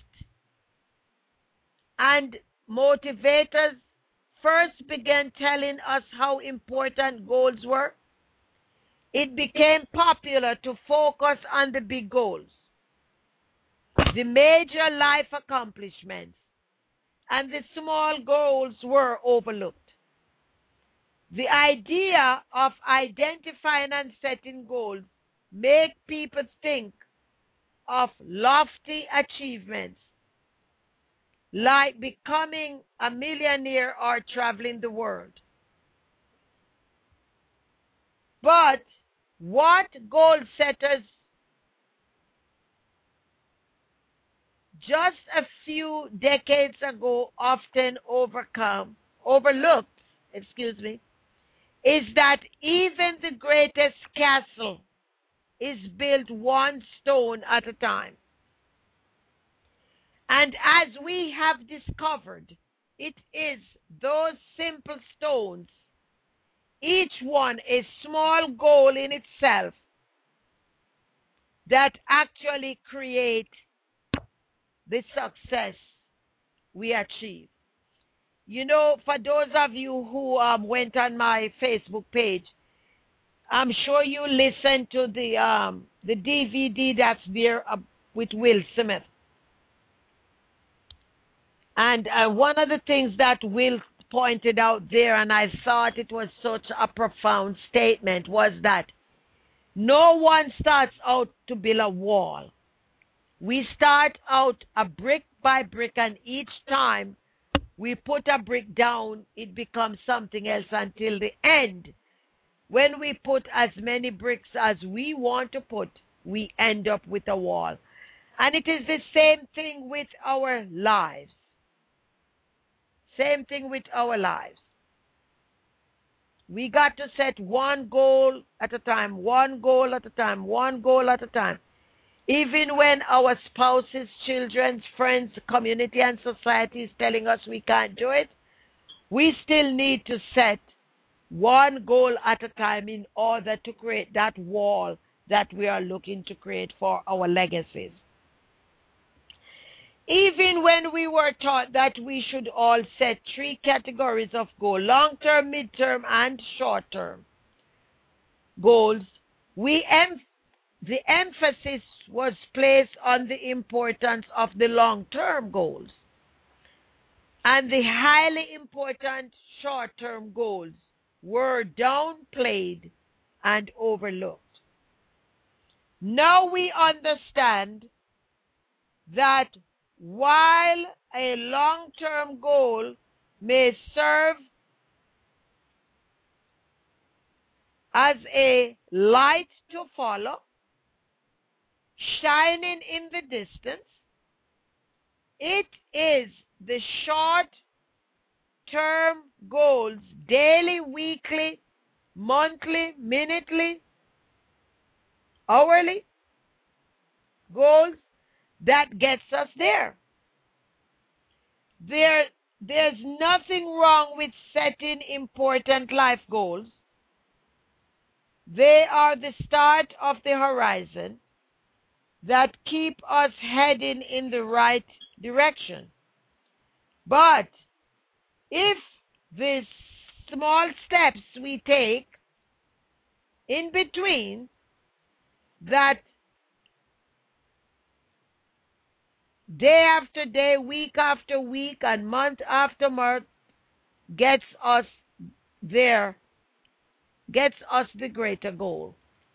S3: and motivators first began telling us how important goals were, it became popular to focus on the big goals, the major life accomplishments, and the small goals were overlooked. The idea of identifying and setting goals make people think of lofty achievements like becoming a millionaire or traveling the world. But what goal setters just a few decades ago often overlooked, is that even the greatest castle is built one stone at a time. And as we have discovered, it is those simple stones, each one a small goal in itself, that actually create the success we achieve. You know, for those of you who went on my Facebook page, I'm sure you listened to the DVD that's there with Will Smith. And one of the things that Will pointed out there, and I thought it was such a profound statement, was that no one starts out to build a wall. We start out a brick by brick, and each time we put a brick down, it becomes something else until the end. When we put as many bricks as we want to put, we end up with a wall. And it is the same thing with our lives. Same thing with our lives. We got to set one goal at a time, one goal at a time, one goal at a time. Even when our spouses, children, friends, community, and society is telling us we can't do it, we still need to set one goal at a time in order to create that wall that we are looking to create for our legacies. Even when we were taught that we should all set three categories of goal, long-term, mid-term, and short-term goals, the emphasis was placed on the importance of the long-term goals, and the highly important short-term goals were downplayed and overlooked. Now we understand that while a long-term goal may serve as a light to follow, shining in the distance, it is the short-term goals, daily, weekly, monthly, minutely, hourly goals, that gets us there. There's nothing wrong with setting important life goals. They are the start of the horizon that keep us heading in the right direction. But if the small steps we take in between that day after day, week after week, and month after month gets us there, gets us the greater goal.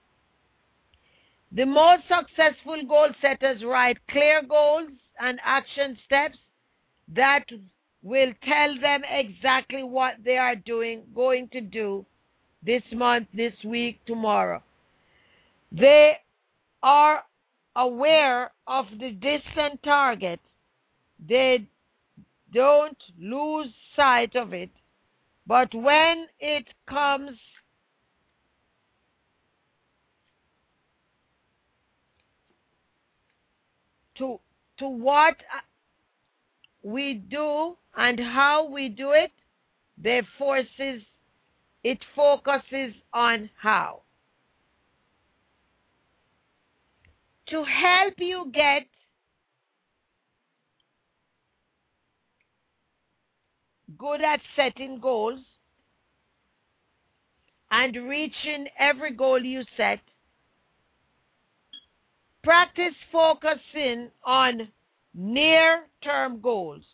S3: The most successful goal setters write clear goals and action steps that will tell them exactly what they are going to do this month, this week, tomorrow. They are aware of the distant target, they don't lose sight of it. But when it comes to what we do and how we do it, it focuses on how. To help you get good at setting goals and reaching every goal you set, practice focusing on near-term goals.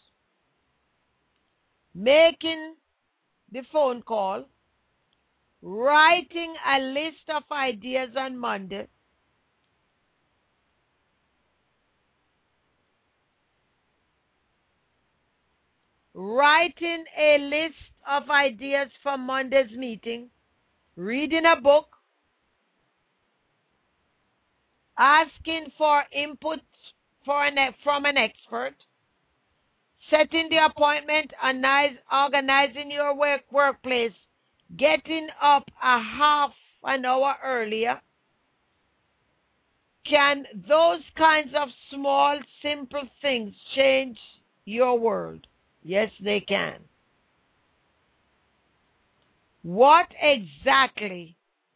S3: Making the phone call, writing a list of ideas on Monday, writing a list of ideas for Monday's meeting, reading a book, asking for input from an expert, setting the appointment, organizing your workplace, getting up a half an hour earlier. Can those kinds of small, simple things change your world? Yes, they can. What exactly?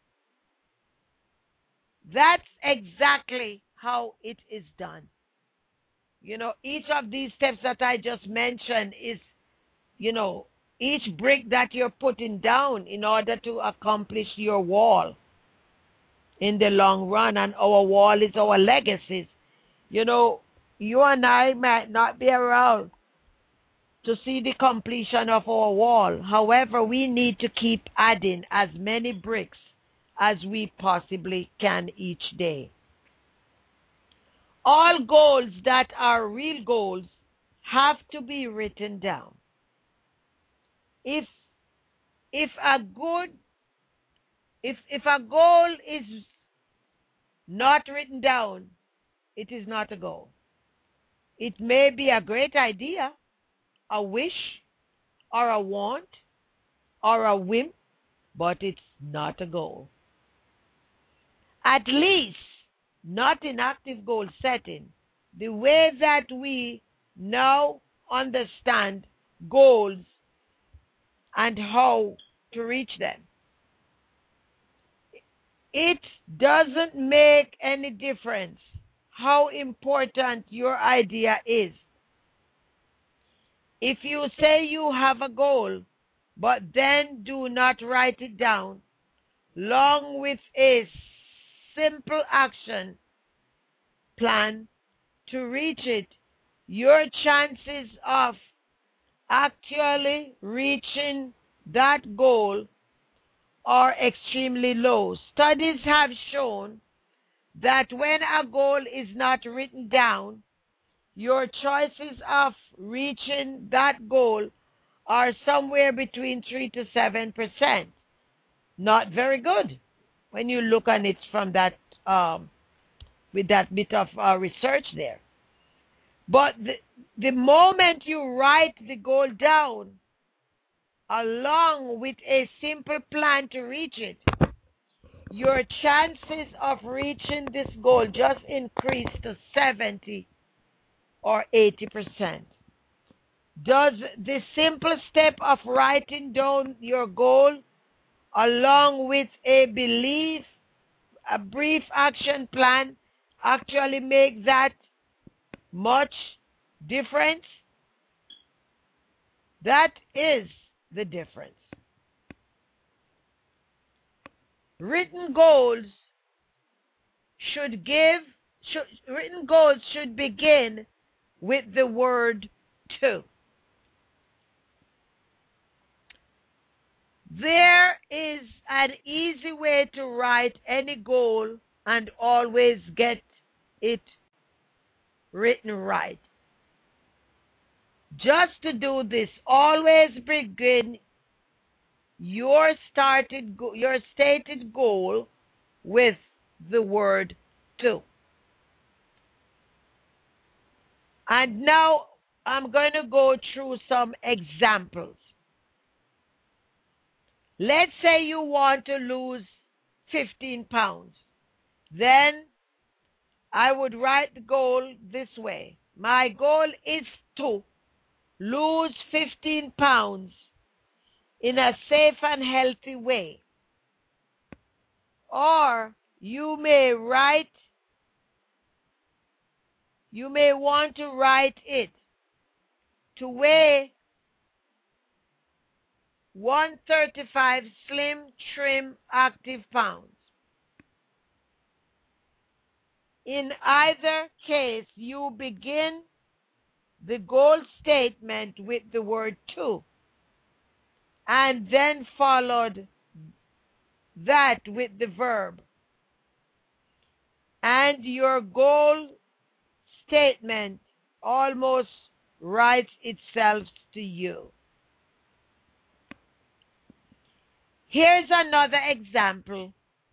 S3: That's exactly how it is done. Each of these steps that I just mentioned is, each brick that you're putting down in order to accomplish your wall in the long run. And our wall is our legacies. You and I might not be around to see the completion of our wall. However, we need to keep adding as many bricks as we possibly can each day. All goals that are real goals have to be written down. If a goal is not written down, it is not a goal. It may be a great idea, a wish, or a want, or a whim, but it's not a goal. At least not in active goal setting. The way that we now understand goals and how to reach them. It doesn't make any difference how important your idea is. If you say you have a goal, but then do not write it down, along with a simple action plan to reach it, your chances of actually reaching that goal are extremely low. Studies have shown that when a goal is not written down, your chances of reaching that goal are somewhere between 3 to 7%. Not very good when you look on it from that with that bit of research there. But the moment you write the goal down, along with a simple plan to reach it, your chances of reaching this goal just increase to 70 or 80%. Does the simple step of writing down your goal along with a brief action plan actually make that much difference? That is the difference. Written goals should begin with the word to. There is an easy way to write any goal and always get it written right. Just to do this, always begin your stated goal with the word to. And now I'm going to go through some examples. Let's say you want to lose 15 pounds. Then I would write the goal this way. My goal is to lose 15 pounds in a safe and healthy way. Or you may want to write it to weigh 135 slim, trim, active pounds. In either case, you begin the goal statement with the word to, and then followed that with the verb. And your goal statement almost writes itself to you. Here's another example.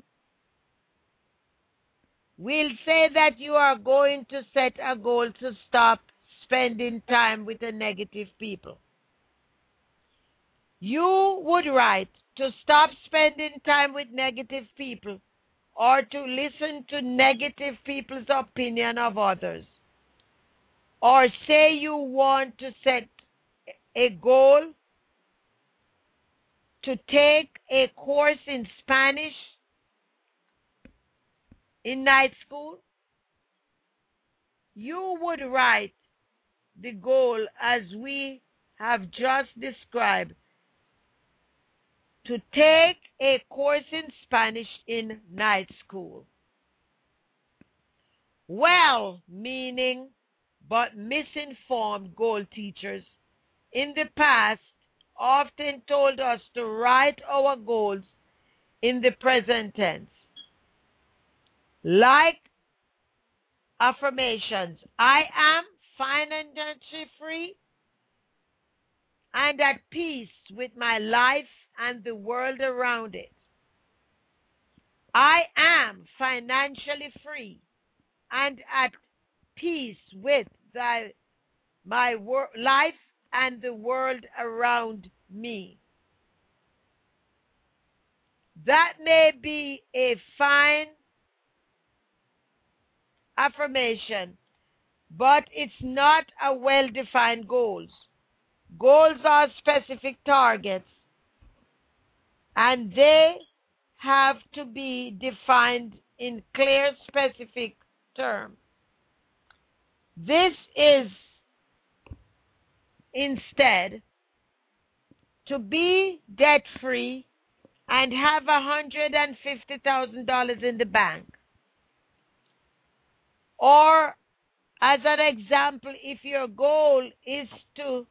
S3: We'll say that you are going to set a goal to stop spending time with the negative people. You would write to stop spending time with negative people, or to listen to negative people's opinion of others. Or say you want to set a goal to take a course in Spanish in night school. You would write the goal as we have just described, to take a course in Spanish in night school. Well-meaning but misinformed goal teachers in the past often told us to write our goals in the present tense. Like affirmations, I am financially free and at peace with my life and the world around it. I am financially free and at peace with my life and the world around me. That may be a fine affirmation, but it's not a well-defined goal. Goals are specific targets, and they have to be defined in clear, specific terms. This is instead to be debt-free and have $150,000 in the bank. Or, as an example, if your goal is to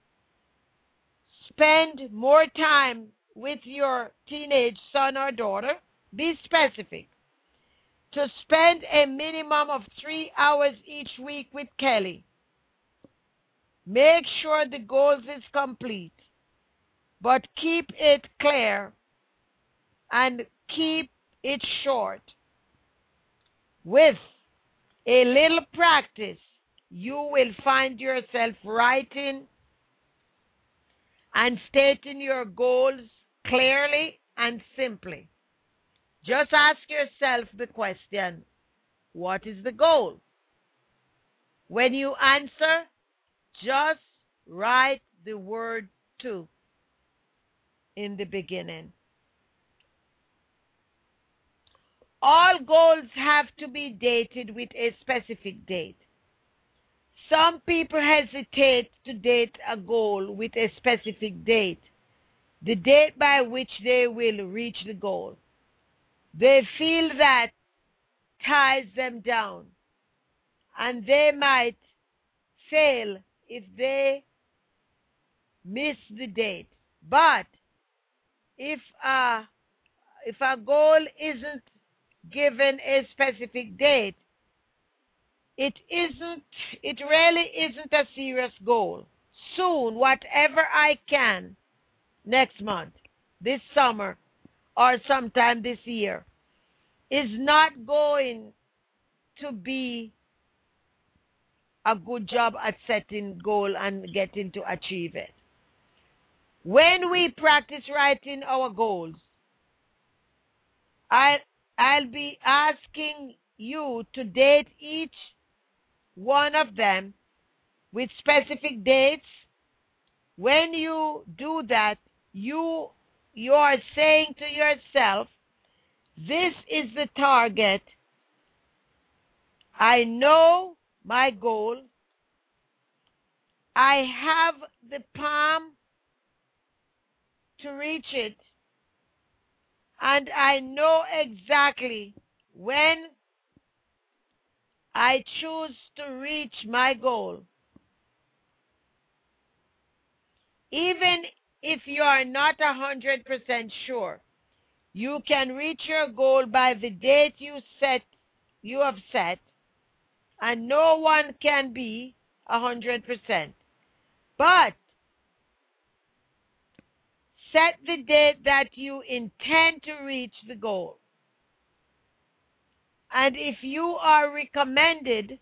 S3: spend more time with your teenage son or daughter, be specific. To spend a minimum of 3 hours each week with Kelly. Make sure the goal is complete, but keep it clear and keep it short. With a little practice, you will find yourself writing and stating your goals clearly and simply. Just ask yourself the question, what is the goal? When you answer, just write the word to in the beginning. All goals have to be dated with a specific date. Some people hesitate to date a goal with a specific date, the date by which they will reach the goal. They feel that ties them down, and they might fail if they miss the date. But if a goal isn't given a specific date, it really isn't a serious goal. Soon, whatever I can, next month, this summer, or sometime this year, is not going to be a good job at setting goal and getting to achieve it. When we practice writing our goals, I'll be asking you to date each one of them with specific dates. When you do that, you are saying to yourself, this is the target. I know my goal. I have the palm to reach it. And I know exactly when I choose to reach my goal. Even if you are not 100% sure, you can reach your goal by the date you have set, and no one can be 100%. But set the date that you intend to reach the goal. And if you are recommended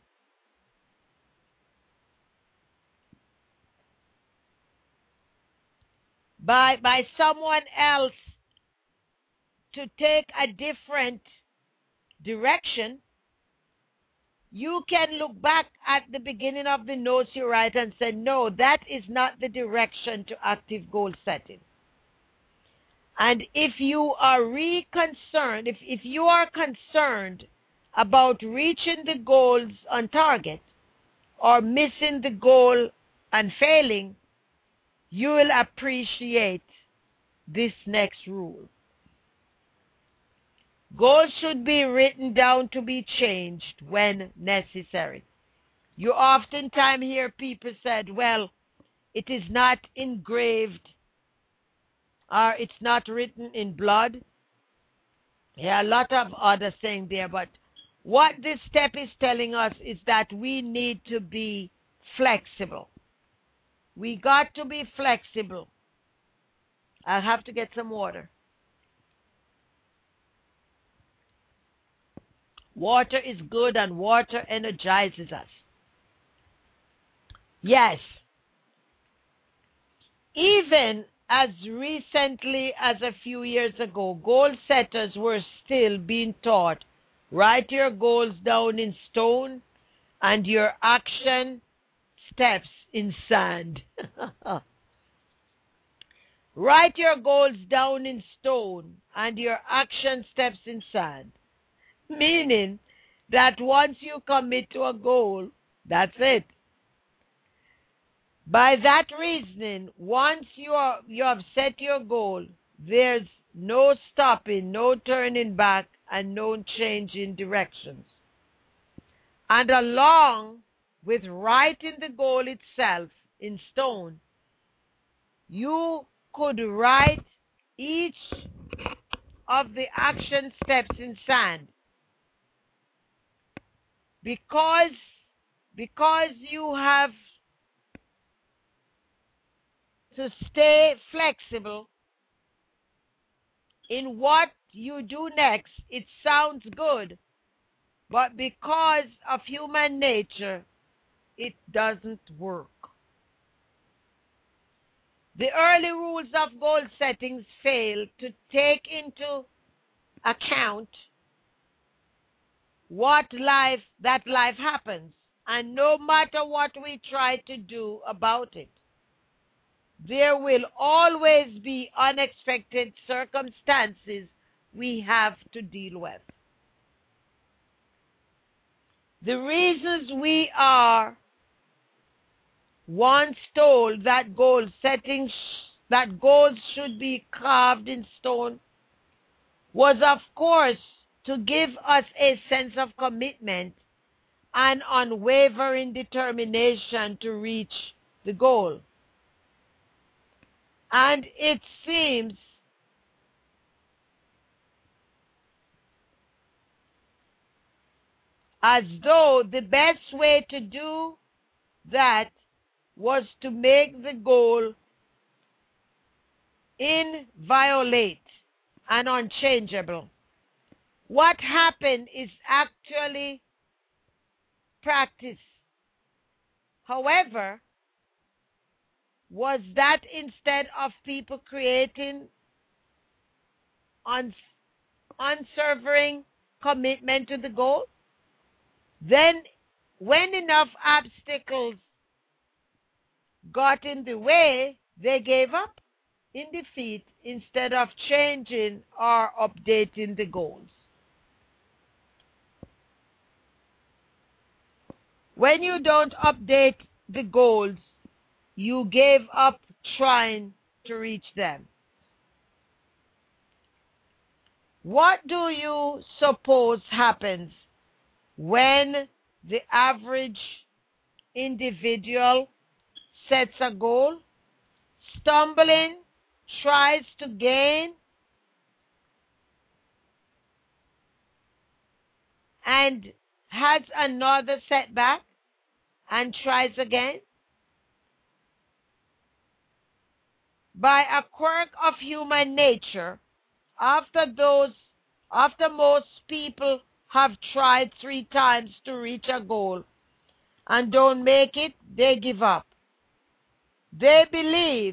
S3: by someone else to take a different direction, you can look back at the beginning of the notes you write and say, no, that is not the direction to active goal setting. And if you are concerned, if you are concerned about reaching the goals on target or missing the goal and failing, you will appreciate this next rule. Goals should be written down to be changed when necessary. You oftentimes hear people said, well, it is not engraved or it's not written in blood. There are a lot of other things there, but what this step is telling us is that we need to be flexible. We got to be flexible. I'll have to get some water. Water is good and water energizes us. Yes. Even as recently as a few years ago, goal setters were still being taught, write your goals down in stone and your action steps in sand. Write your goals down in stone and your action steps in sand. Meaning that once you commit to a goal, that's it. By that reasoning, once you have set your goal, there's no stopping, no turning back, and no changing directions. And along with writing the goal itself in stone, you could write each of the action steps in sand. Because you have to stay flexible in what you do next, it sounds good, but because of human nature, it doesn't work. The early rules of goal settings fail to take into account that life happens, and no matter what we try to do about it, there will always be unexpected circumstances we have to deal with. The reasons we are once told that goals should be carved in stone was, of course, to give us a sense of commitment and unwavering determination to reach the goal. And it seems as though the best way to do that was to make the goal inviolate and unchangeable. What happened is actually practice However, was that instead of people creating unswerving commitment to the goal? Then, when enough obstacles got in the way, they gave up in defeat instead of changing or updating the goals. When you don't update the goals, you gave up trying to reach them. What do you suppose happens when the average individual sets a goal, stumbling, tries to gain, and has another setback and tries again? By a quirk of human nature, after most people have tried 3 times to reach a goal and don't make it, they give up. They believe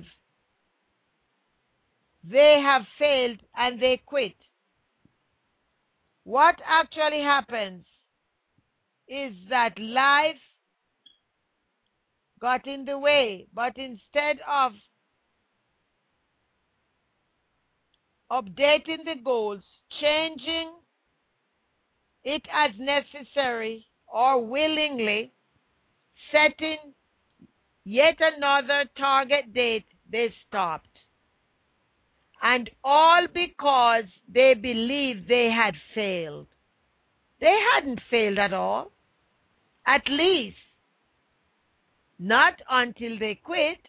S3: they have failed and they quit. What actually happens is that life got in the way, but instead of updating the goals, changing it as necessary, or willingly setting yet another target date, they stopped. And all because they believed they had failed. They hadn't failed at all. At least, not until they quit.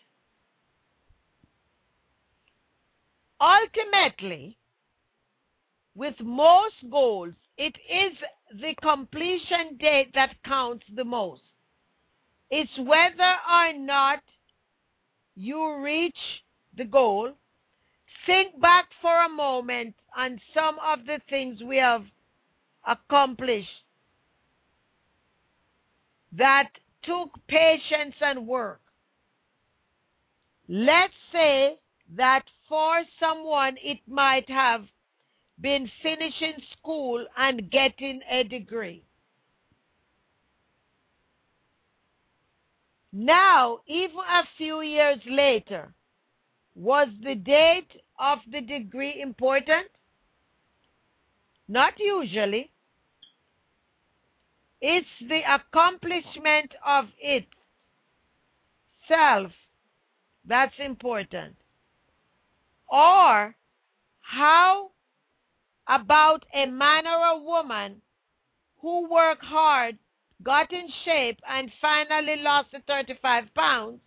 S3: Ultimately, with most goals, it is the completion date that counts the most. It's whether or not you reach the goal. Think back for a moment on some of the things we have accomplished that took patience and work. Let's say that for someone it might have been finishing school and getting a degree. Now, even a few years later, was the date of the degree important? Not usually. It's the accomplishment of itself that's important. Or, how about a man or a woman who worked hard, got in shape, and finally lost the 35 pounds?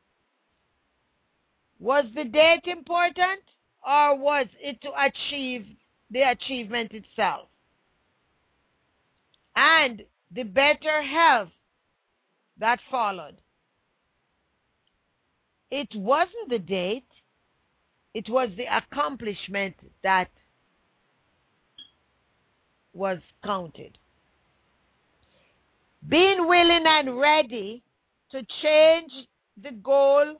S3: Was the date important, or was it to achieve the achievement itself? And the better health that followed. It wasn't the date, it was the accomplishment that was counted. Being willing and ready to change the goal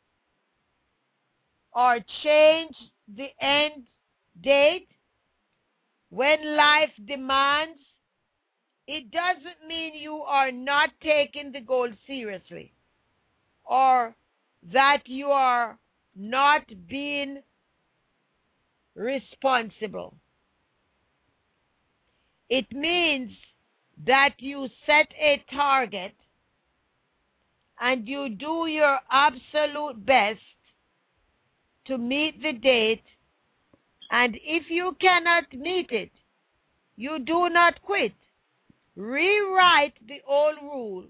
S3: or change the end date when life demands, it doesn't mean you are not taking the goal seriously or that you are not being responsible. It means that you set a target and you do your absolute best to meet the date, and if you cannot meet it, you do not quit. Rewrite the old rule.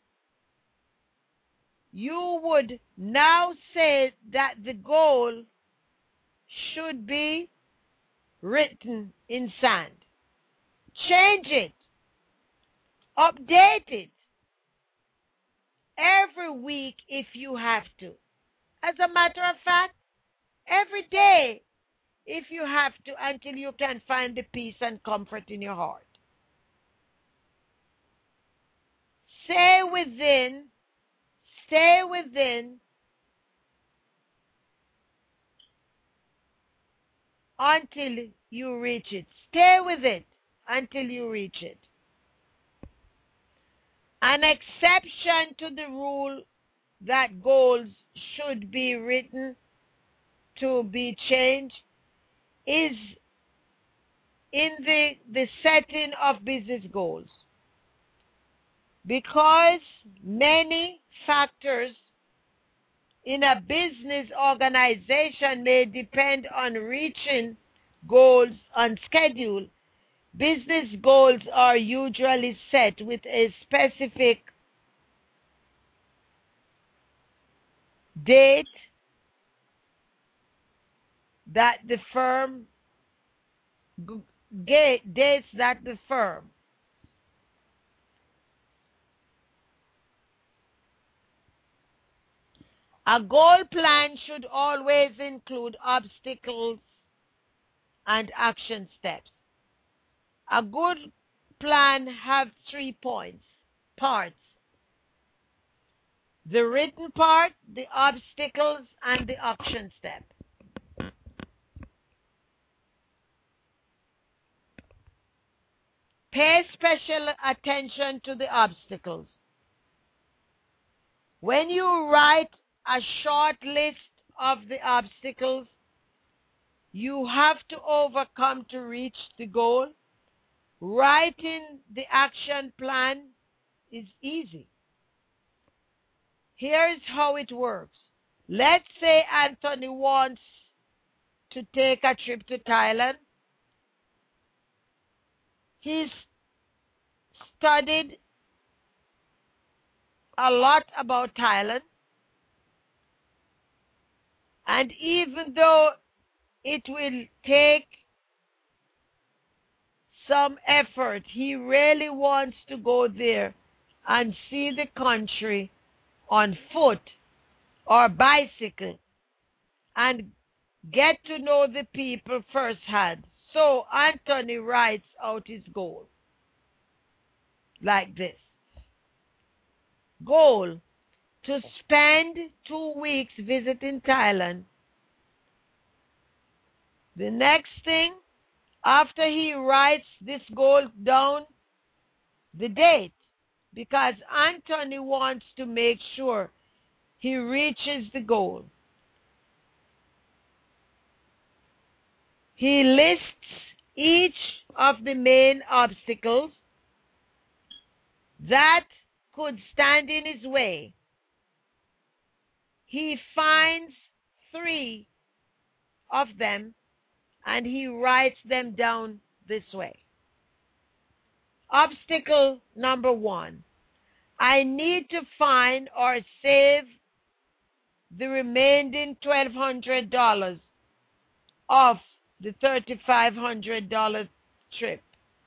S3: You would now say that the goal should be written in sand. Change it. Update it. Every week if you have to. As a matter of fact, every day if you have to, until you can find the peace and comfort in your heart. Say within stay within until you reach it. Stay with it until you reach it. An exception to the rule that goals should be written to be changed is in the setting of business goals. Because many factors in a business organization may depend on reaching goals on schedule, business goals are usually set with a specific date that the firm dates that the firm a goal plan should always include obstacles and action steps. A good plan have 3 parts: the written part, the obstacles, and the action step. Pay special attention to the obstacles. When you write a short list of the obstacles you have to overcome to reach the goal, writing the action plan is easy. Here's how it works. Let's say Anthony wants to take a trip to Thailand. He's studied a lot about Thailand. And even though it will take some effort, he really wants to go there and see the country on foot or bicycle and get to know the people firsthand. So Anthony writes out his goal like this. Goal: to spend 2 weeks visiting Thailand. The next thing, after he writes this goal down, the date, because Anthony wants to make sure he reaches the goal. He lists each of the main obstacles that could stand in his way. He finds 3 of them and he writes them down this way. Obstacle number 1. I need to find or save the remaining $1,200 of the $3,500 trip.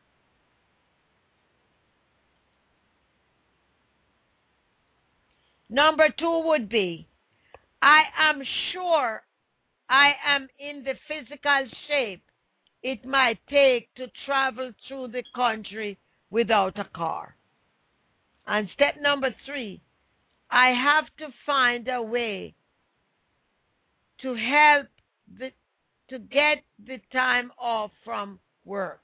S3: Number 2 would be, I am sure I am in the physical shape it might take to travel through the country without a car. And step number 3, I have to find a way to help to get the time off from work.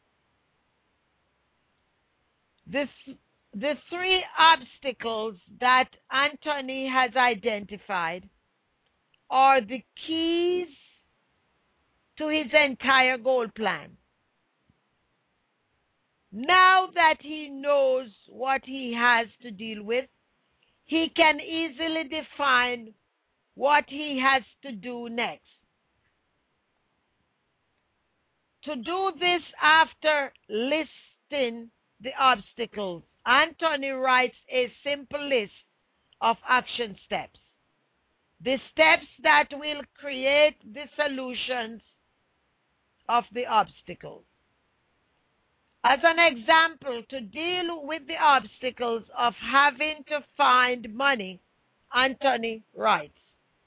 S3: The 3 obstacles that Anthony has identified are the keys to his entire goal plan. Now that he knows what he has to deal with, he can easily define what he has to do next. To do this, after listing the obstacles, Anthony writes a simple list of action steps. The steps that will create the solutions of the obstacles. As an example, to deal with the obstacles of having to find money, Anthony writes,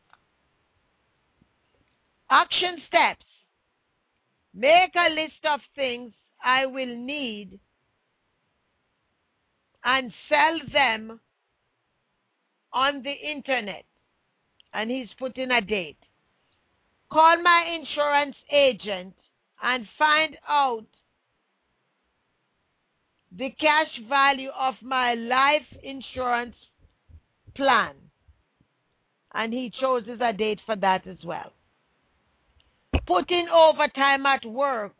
S3: action steps. Make a list of things I will need and sell them on the internet, and he's putting a date. Call my insurance agent and find out the cash value of my life insurance plan. And he chooses a date for that as well. Putting overtime at work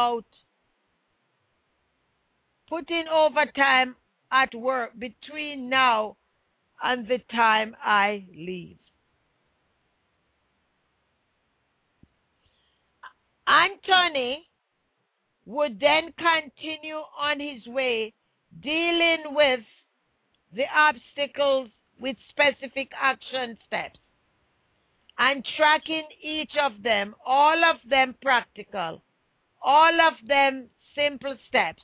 S3: between now and the time I leave. Anthony would then continue on his way, dealing with the obstacles with specific action steps and tracking each of them, all of them practical, all of them simple steps.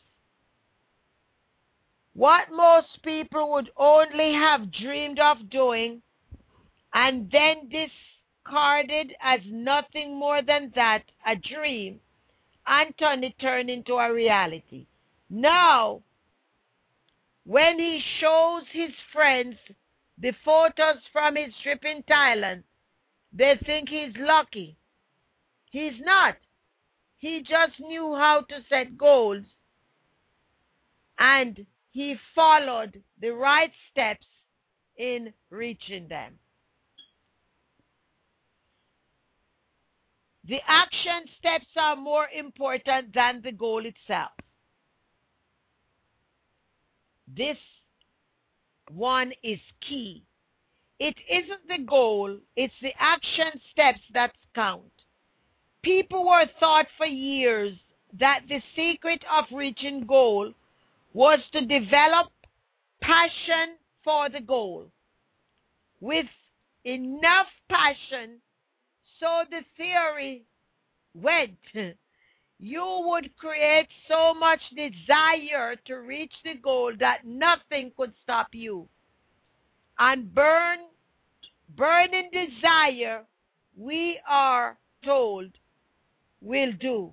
S3: What most people would only have dreamed of doing and then discarded as nothing more than that, a dream, Anthony turned into a reality. Now, when he shows his friends the photos from his trip in Thailand, they think he's lucky. He's not. He just knew how to set goals, and he followed the right steps in reaching them. The action steps are more important than the goal itself. This one is key. It isn't the goal, it's the action steps that count. People were taught for years that the secret of reaching goal was to develop passion for the goal. With enough passion, so the theory went, you would create so much desire to reach the goal that nothing could stop you. And burning desire, we are told, will do.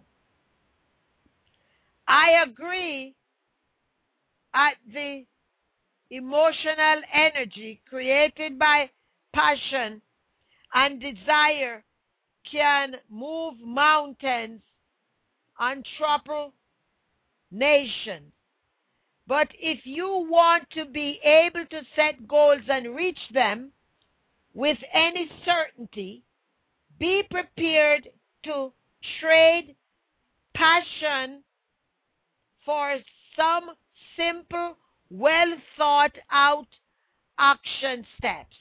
S3: I agree at the emotional energy created by passion and desire can move mountains and trouble nations. But if you want to be able to set goals and reach them with any certainty, be prepared to trade passion for some simple, well thought out action steps.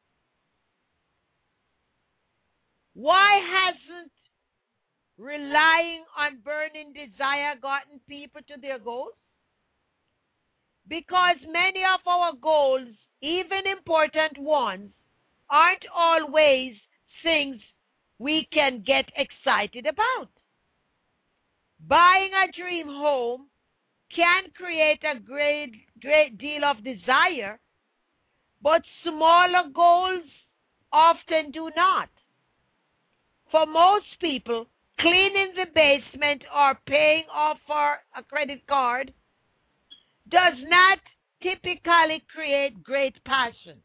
S3: Why hasn't relying on burning desire gotten people to their goals? Because many of our goals, even important ones, aren't always things we can get excited about. Buying a dream home can create a great deal of desire, but smaller goals often do not. For most people, cleaning the basement or paying off for a credit card does not typically create great passion.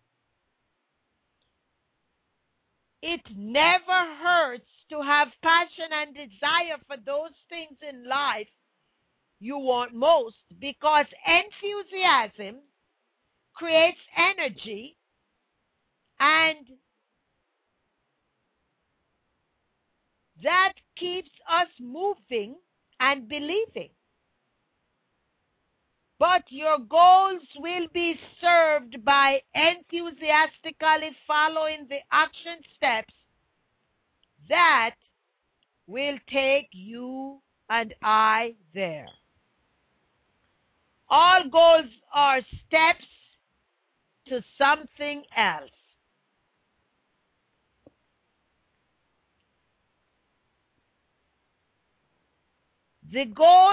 S3: It never hurts to have passion and desire for those things in life you want most, because enthusiasm creates energy, and that keeps us moving and believing. But your goals will be served by enthusiastically following the action steps that will take you and I there. All goals are steps to something else. The goal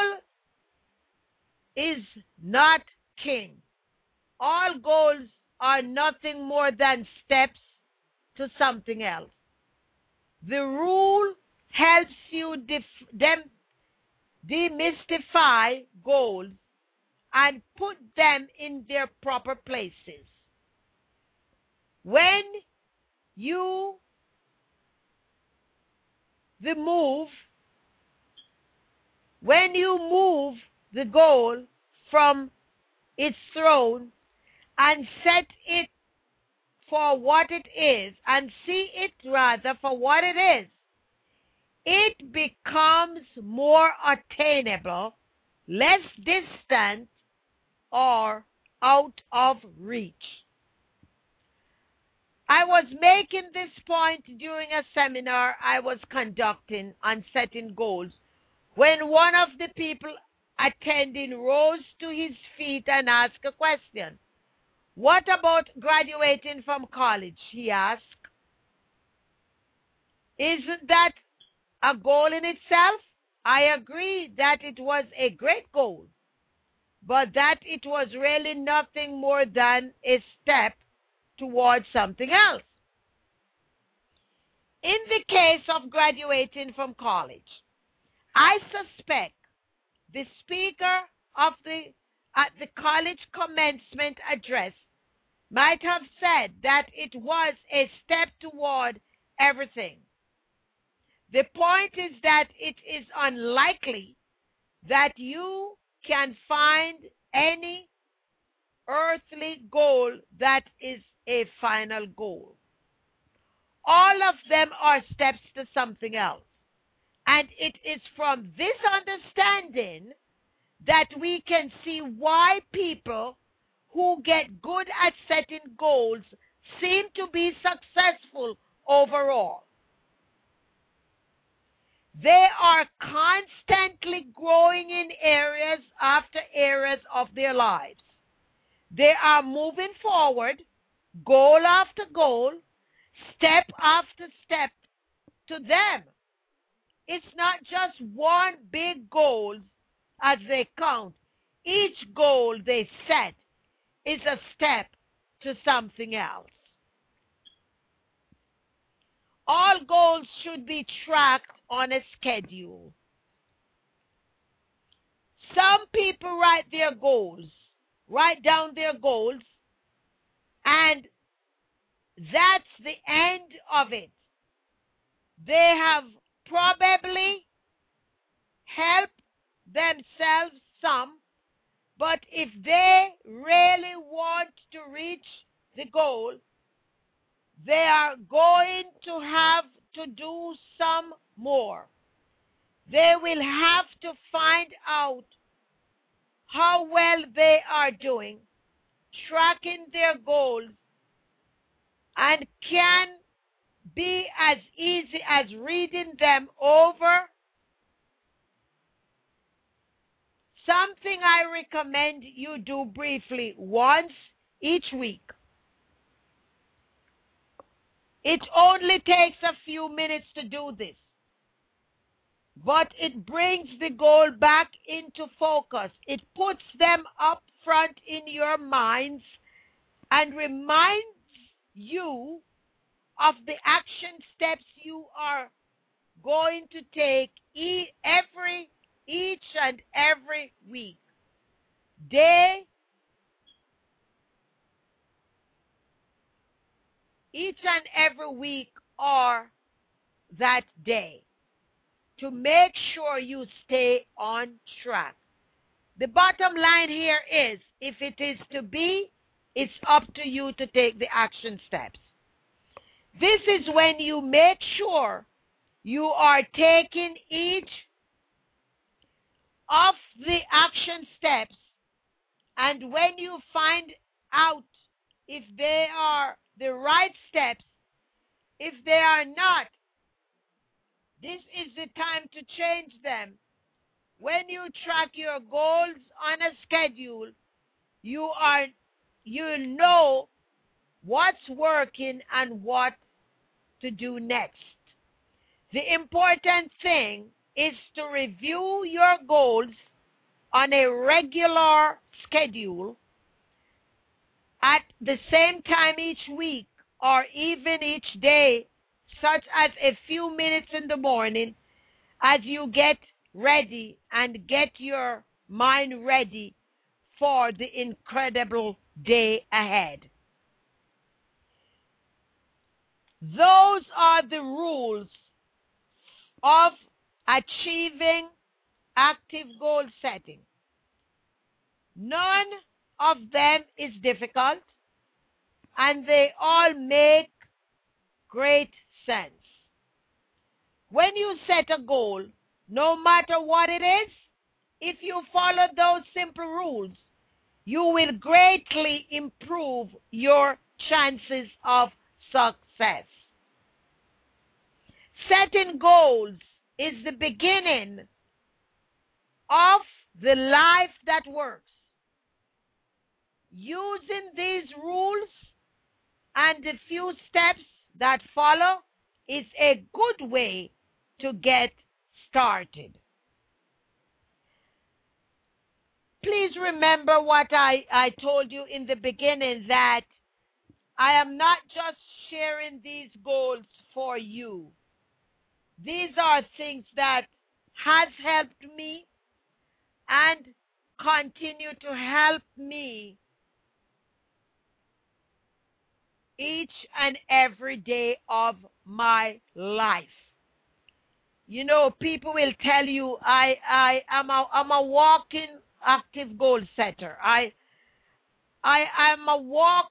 S3: is not king. All goals are nothing more than steps to something else. The rule helps you demystify goals and put them in their proper places. when you move the goal from its throne and set it for what it is, and see it rather for what it is, it becomes more attainable, less distant, or out of reach. I was making this point during a seminar I was conducting on setting goals when one of the people attending rose to his feet and asked a question. What about graduating from college? He asked. Isn't that a goal in itself? I agree that it was a great goal, but that it was really nothing more than a step towards something else. In the case of graduating from college, I suspect the speaker at the college commencement address might have said that it was a step toward everything. The point is that it is unlikely that you can find any earthly goal that is a final goal. All of them are steps to something else. And it is from this understanding that we can see why people who get good at setting goals seem to be successful overall. They are constantly growing in areas after areas of their lives. They are moving forward, goal after goal, step after step to them. It's not just one big goal as they count. Each goal they set is a step to something else. All goals should be tracked on a schedule. Some people write down their goals, and that's the end of it. They have probably helped themselves some, but if they really want to reach the goal, they are going to have to do some more. They will have to find out how well they are doing, tracking their goals, and can be as easy as reading them over. Something I recommend you do briefly once each week. It only takes a few minutes to do this, but it brings the goal back into focus. It puts them up front in your minds and reminds you of the action steps you are going to take each and every week, each and every week or that day, to make sure you stay on track. The bottom line here is, if it is to be, it's up to you to take the action steps. This is when you make sure you are taking each of the action steps, and when you find out if they are the right steps, if they are not, this is the time to change them. When you track your goals on a schedule, you know what's working and what to do next. The important thing is to review your goals on a regular schedule at the same time each week or even each day, such as a few minutes in the morning as you get ready and get your mind ready for the incredible day ahead. Those are the rules of achieving active goal setting. None of them is difficult, and they all make great sense. When you set a goal, no matter what it is, if you follow those simple rules, you will greatly improve your chances of success. Setting goals is the beginning of the life that works. Using these rules and the few steps that follow is a good way to get started. Please remember what I told you in the beginning, that I am not just sharing these goals for you. These are things that has helped me and continue to help me each and every day of my life. You know, people will tell you I'm a walking active goal setter. I am a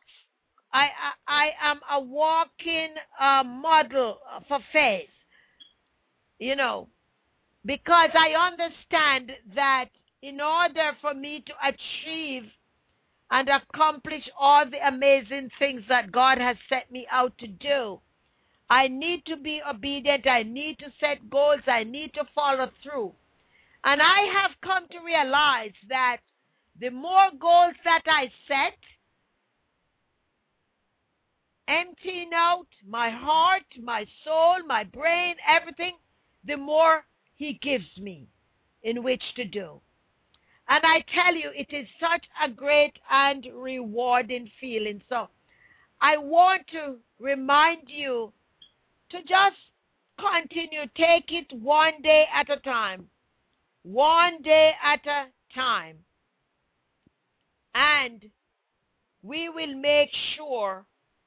S3: walking model for faith. You know, because I understand that in order for me to achieve and accomplish all the amazing things that God has set me out to do, I need to be obedient. I need to set goals. I need to follow through. And I have come to realize that the more goals that I set, emptying out my heart, my soul, my brain, everything, the more He gives me in which to do. And I tell you, it is such a great and rewarding feeling. So I want to remind you to just continue. Take it one day at a time. One day at a time. And we will make sure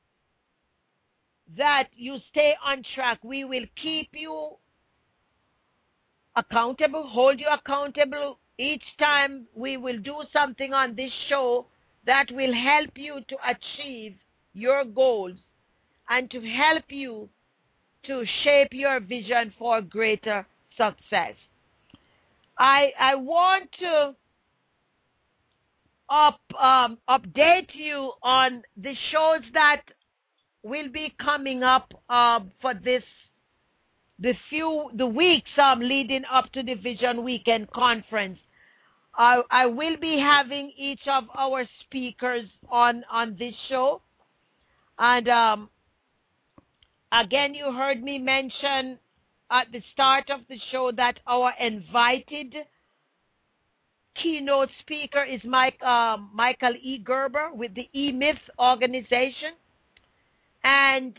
S3: that you stay on track. We will keep you accountable, hold you accountable. Each time we will do something on this show that will help you to achieve your goals and to help you to shape your vision for greater success. I want to update you on the shows that will be coming up for the weeks leading up to the Vision Weekend Conference. I will be having each of our speakers on this show. And again, you heard me mention at the start of the show that our invited keynote speaker is Michael E. Gerber with the E-Myth organization. And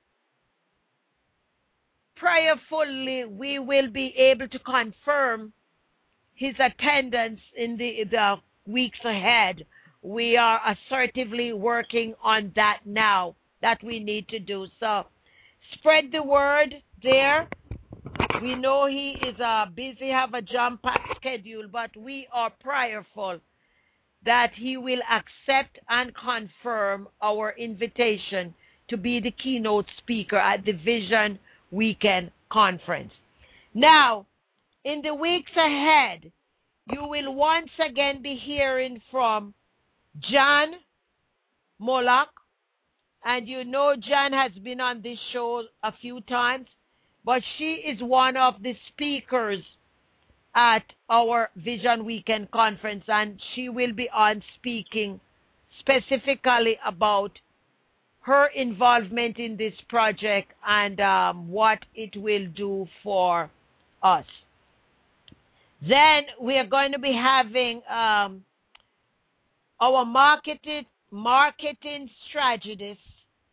S3: prayerfully, we will be able to confirm his attendance in the weeks ahead. We are assertively working on that now, that we need to do. So spread the word there. We know he is busy, have a jam-packed schedule, but we are prayerful that he will accept and confirm our invitation to be the keynote speaker at the Vision Weekend Conference. Now, in the weeks ahead, you will once again be hearing from Jan Moloch. And you know Jan has been on this show a few times, but she is one of the speakers at our Vision Weekend Conference, and she will be on speaking specifically about her involvement in this project and what it will do for us. Then we are going to be having our marketing strategist,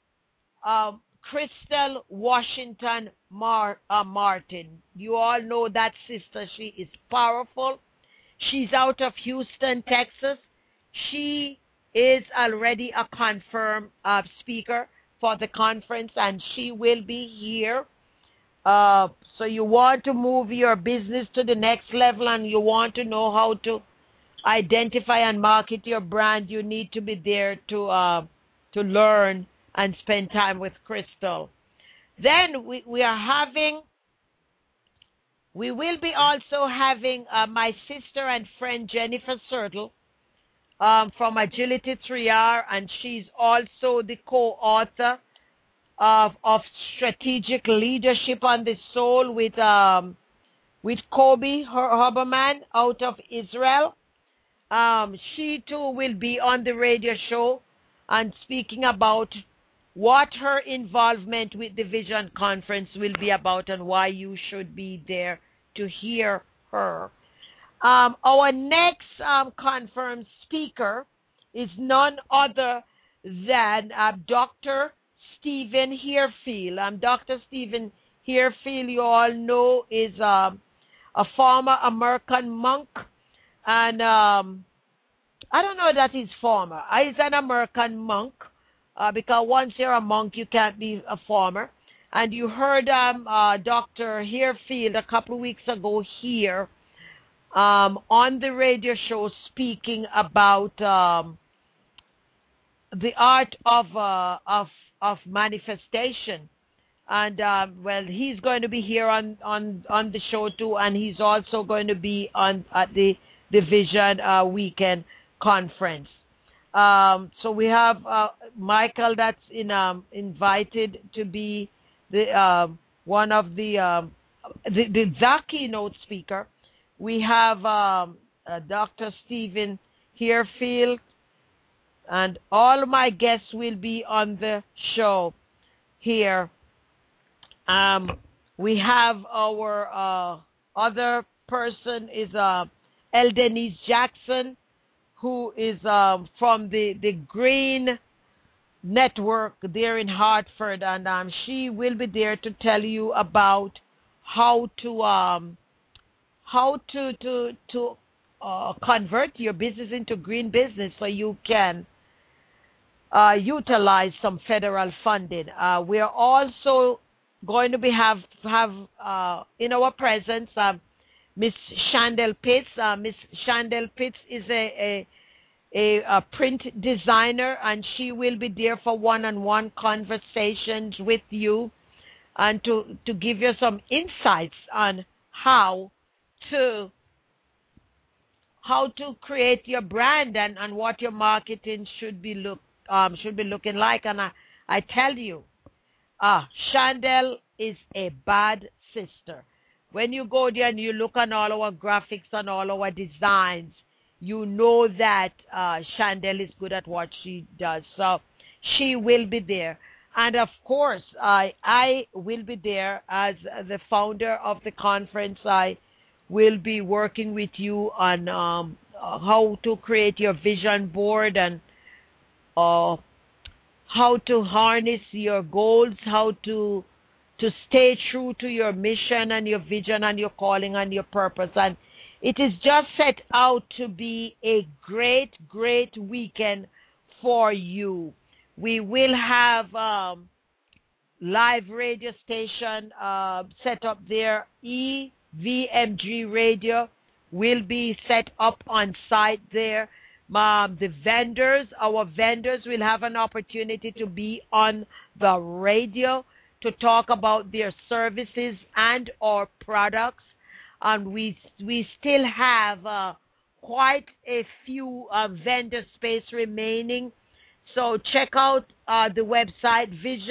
S3: Crystal Washington Martin. You all know that sister. She is powerful. She's out of Houston, Texas. She is already a confirmed speaker for the conference, and she will be here. So you want to move your business to the next level and you want to know how to identify and market your brand, you need to be there to learn and spend time with Crystal. Then we will be also having my sister and friend Jennifer Sertle from Agility 3R, and she's also the co-author of Strategic Leadership on the Soul with Kobe Huberman out of Israel. She too will be on the radio show and speaking about what her involvement with the Vision Conference will be about and why you should be there to hear her. Our next confirmed speaker is none other than Dr. Stephen Harefield. Dr. Stephen Harefield, you all know, is a former American monk. And I don't know that he's former. He's an American monk because once you're a monk, you can't be a former. And you heard Dr. Harefield a couple of weeks ago here on the radio show speaking about the art of manifestation. And well, he's going to be here on the show too, and he's also going to be at the Vision Weekend Conference. So we have Michael that's invited to be the one of the keynote speaker. We have Dr. Stephen Harefield, and all my guests will be on the show here. We have our other person is Eldenise Jackson, who is from the Green Network there in Hartford, and she will be there to tell you about how to convert your business into green business so you can utilize some federal funding. We are also going to have in our presence Miss Chandel Pitts. Miss Chandel Pitts is a print designer, and she will be there for one-on-one conversations with you and to give you some insights on how to create your brand and what your marketing should be looking like. And I tell you, Chandel is a bad sister. When you go there and you look on all our graphics and all our designs, you know that Chandel is good at what she does. So she will be there. And of course, I will be there as the founder of the conference. I will be working with you on how to create your vision board and how to harness your goals, how to stay true to your mission and your vision and your calling and your purpose. And it is just set out to be a great, great weekend for you. We will have live radio station set up there. EVMG Radio will be set up on site there. Our vendors will have an opportunity to be on the radio to talk about their services and or products. And we still have quite a few vendor space remaining. So check out the website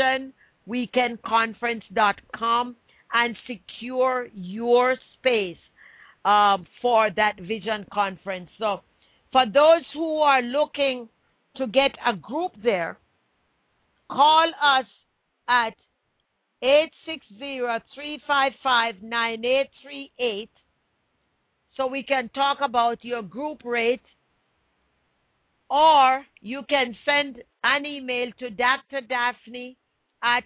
S3: visionweekendconference.com and secure your space for that Vision Conference. So for those who are looking to get a group there, call us at 860-355-9838 so we can talk about your group rate, or you can send an email to Dr. Daphne at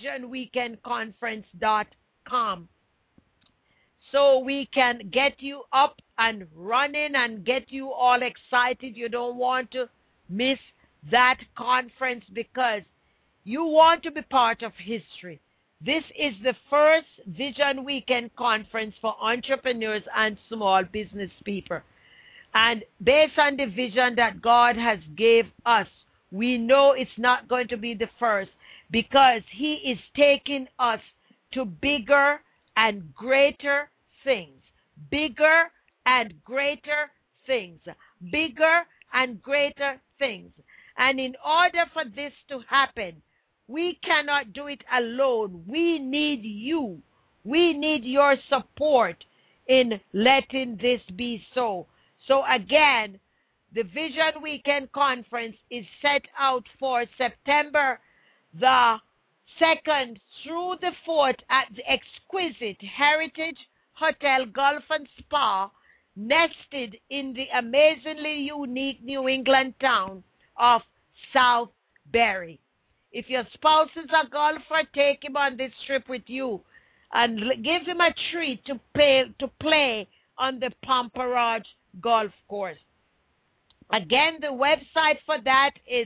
S3: visionweekendconference.com so we can get you up and running and get you all excited. You don't want to miss that conference because You want to be part of history. This is the first Vision Weekend conference for entrepreneurs and small business people. And based on the vision that God has gave us, we know it's not going to be the first, because He is taking us to bigger and greater things. Bigger and greater things. Bigger and greater things. And in order for this to happen, we cannot do it alone. We need you. We need your support in letting this be so. So again, the Vision Weekend Conference is set out for September the 2nd through the 4th at the exquisite Heritage Hotel Golf and Spa, nested in the amazingly unique New England town of Southbury. If your spouse is a golfer, take him on this trip with you and give him a treat to play on the Pomparour Golf Course. Again, the website for that is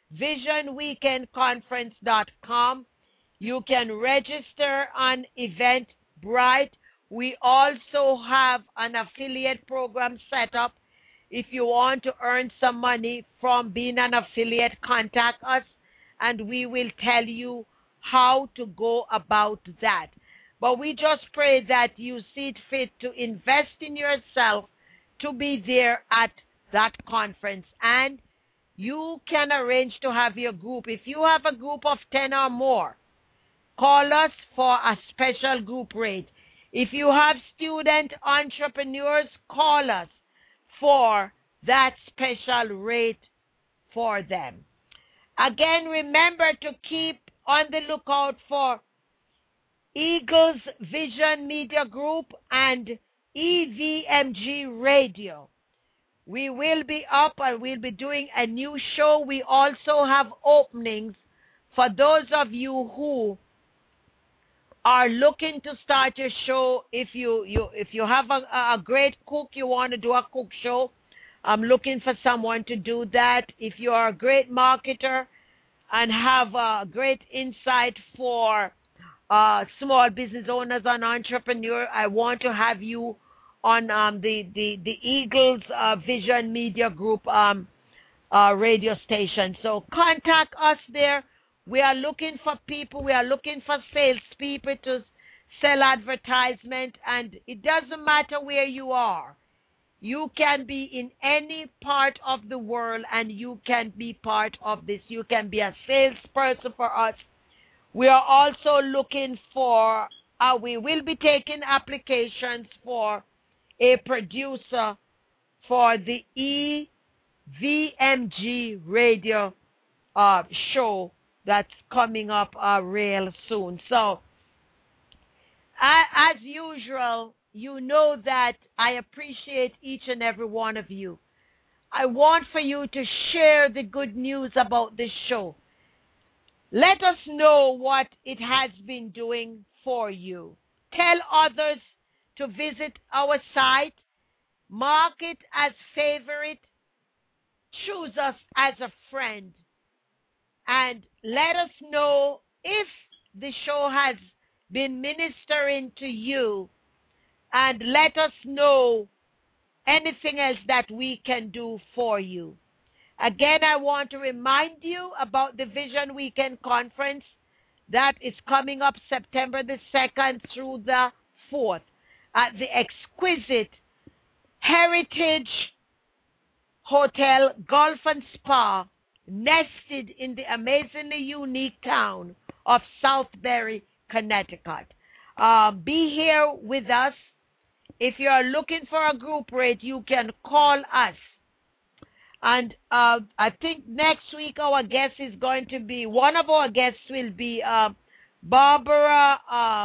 S3: visionweekendconference.com. You can register on Eventbrite. We also have an affiliate program set up. If you want to earn some money from being an affiliate, contact us, and we will tell you how to go about that. But we just pray that you see it fit to invest in yourself to be there at that conference. And you can arrange to have your group. If you have a group of 10 or more, call us for a special group rate. If you have student entrepreneurs, call us for that special rate for them. Again, remember to keep on the lookout for Eagles Vision Media Group and EVMG Radio. We will be up and we'll be doing a new show. We also have openings for those of you who are looking to start your show. If you have a great cook, you want to do a cook show, I'm looking for someone to do that. If you are a great marketer and have a great insight for small business owners and entrepreneurs, I want to have you on the Eagles Vision Media Group radio station. So contact us there. We are looking for people. We are looking for salespeople to sell advertisement, and it doesn't matter where you are. You can be in any part of the world, and you can be part of this. You can be a salesperson for us. We are also looking for, we will be taking applications for a producer for the EVMG radio show that's coming up real soon. So, as usual, you know that I appreciate each and every one of you. I want for you to share the good news about this show. Let us know what it has been doing for you. Tell others to visit our site, mark it as favorite, choose us as a friend, and let us know if the show has been ministering to you, and let us know anything else that we can do for you. Again, I want to remind you about the Vision Weekend Conference that is coming up September the 2nd through the 4th at the exquisite Heritage Hotel Golf and Spa, nested in the amazingly unique town of Southbury, Connecticut. Be here with us. If you are looking for a group rate, you can call us. And I think next week our guest is going to be, one of our guests will be Barbara,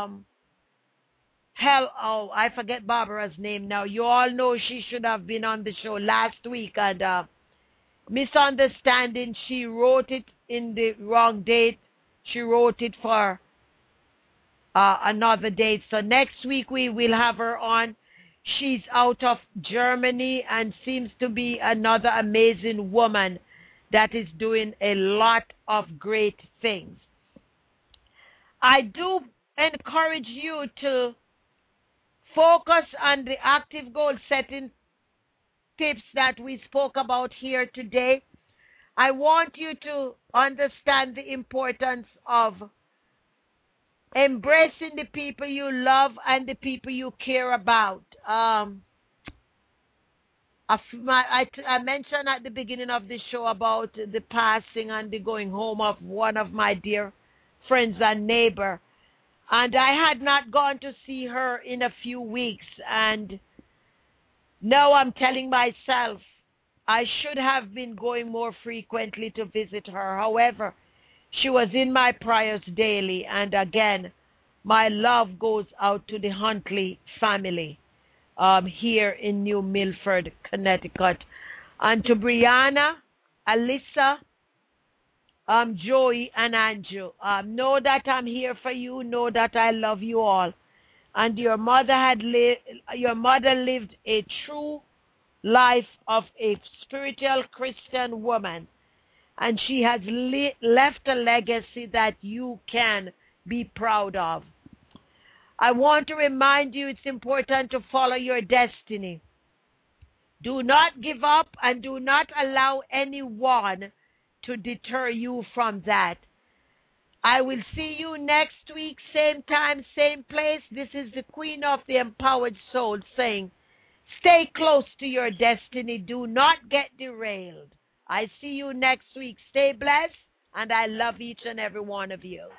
S3: I forget Barbara's name now. You all know she should have been on the show last week, and misunderstanding, she wrote it in the wrong date. She wrote it for another date. So next week we will have her on. She's out of Germany and seems to be another amazing woman that is doing a lot of great things. I do encourage you to focus on the active goal setting tips that we spoke about here today. I want you to understand the importance of embracing the people you love and the people you care about. I mentioned at the beginning of the show about the passing and the going home of one of my dear friends and neighbor. And I had not gone to see her in a few weeks. And now I'm telling myself I should have been going more frequently to visit her. However, she was in my prayers daily. And again, my love goes out to the Huntley family here in New Milford, Connecticut. And to Brianna, Alyssa, Joey, and Andrew. Know that I'm here for you. Know that I love you all. And your mother lived a true life of a spiritual Christian woman, and she has left a legacy that you can be proud of. I want to remind you it's important to follow your destiny. Do not give up and do not allow anyone to deter you from that. I will see you next week, same time, same place. This is the Queen of the Empowered Soul saying, stay close to your destiny. Do not get derailed. I see you next week. Stay blessed, and I love each and every one of you.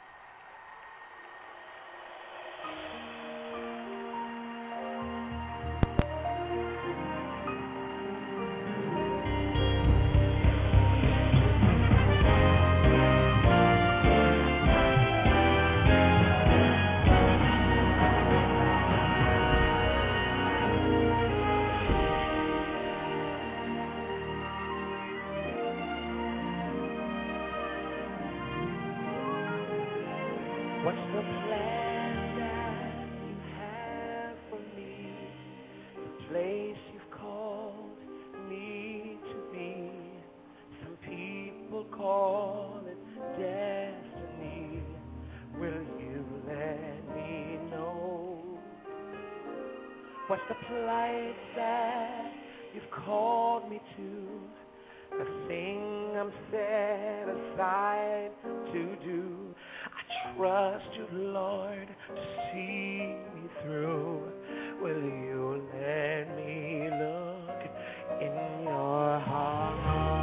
S2: What's the plight that you've called me to? The thing I'm set aside to do. I trust you, Lord, to see me through. Will you let me look in your heart?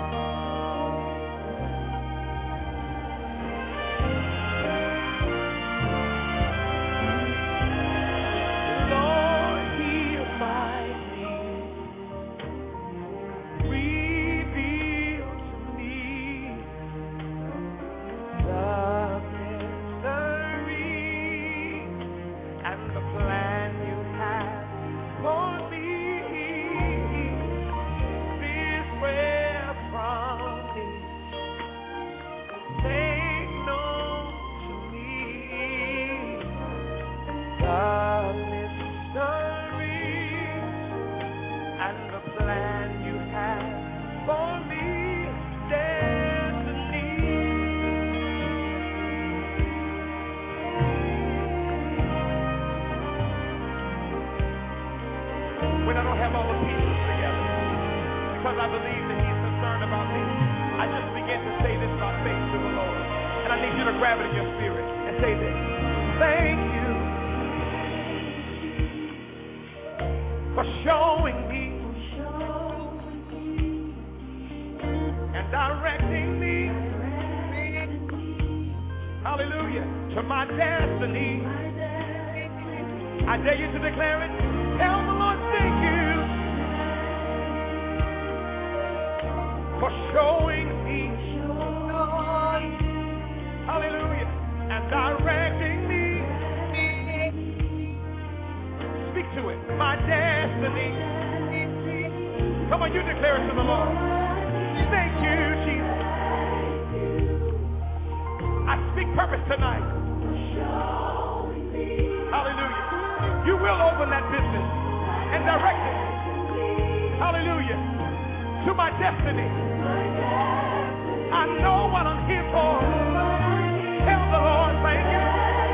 S2: When I don't have all the pieces together, because I believe that He's concerned about me, I just begin to say this by faith to the Lord. And I need you to grab it in your spirit and say this. Thank you for showing me and directing me, hallelujah, to my destiny. I dare you to declare it. Tell the Lord, thank you for showing me, hallelujah, and directing me. Speak to it, my destiny. Come on, you declare it to the Lord. Thank you, Jesus. I speak purpose tonight. Hallelujah. You will open that business and direct it. Hallelujah. to my destiny. I know what I'm here for. Tell the Lord, thank you.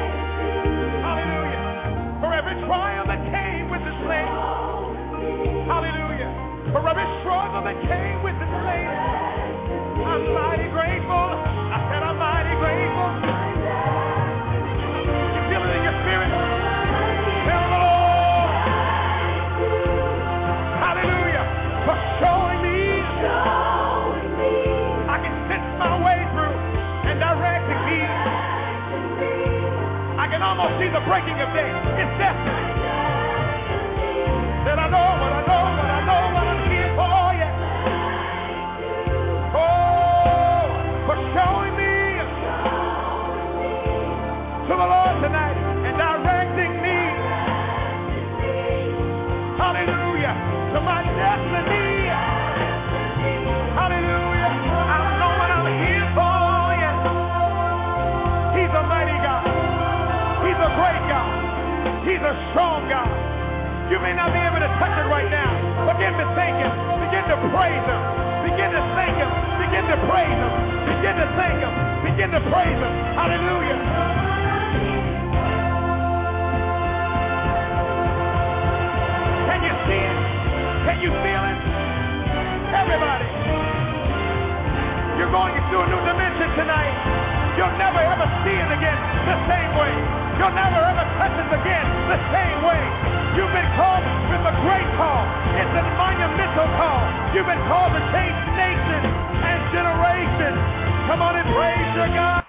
S2: Hallelujah. For every trial that came with the slave. Hallelujah. For every struggle that came with the slave. I'm mighty grateful. I said I'm mighty grateful. You feel it in your spirit? Tell the Lord. Hallelujah. For showing me. I can sense my way through and directing me. I can almost see the breaking of day. It's destiny. That I know what I know, what I know, what I'm here for, yeah. Oh, for showing me to the Lord tonight and directing me. Hallelujah. To my destiny. Hallelujah. I know what I'm here for, yeah. He's a mighty God. He's a great God. He's a strong God. You may not be able to touch it right now. Begin to thank Him. Begin to praise Him. Begin to thank Him. Begin to praise Him. Begin to thank Him. Begin to praise Him. Hallelujah. Can you see it? Can you feel it? Everybody. You're going into a new dimension tonight. You'll never ever see it again the same way. You'll never ever touch it again the same way. You've been called with a great call. It's a monumental call. You've been called to change nations and generations. Come on and praise your God.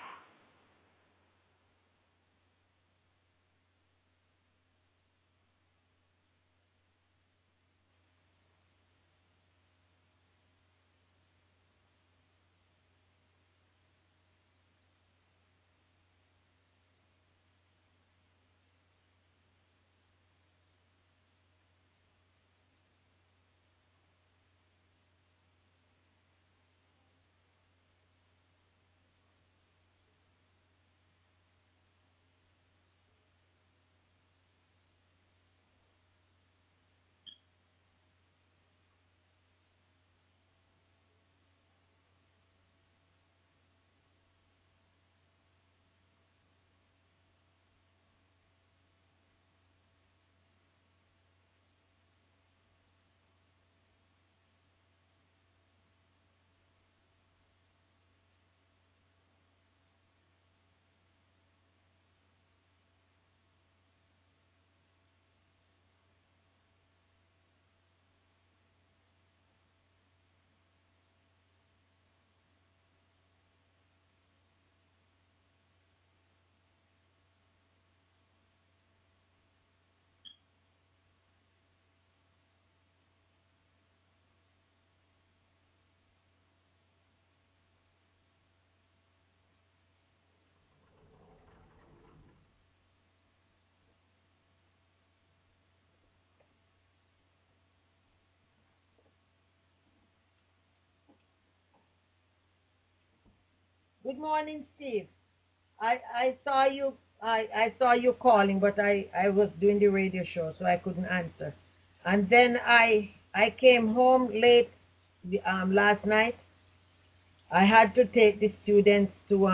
S3: Good morning, Steve. I saw you. I saw you calling, but I was doing the radio show, so I couldn't answer. And then I came home late last night. I had to take the students to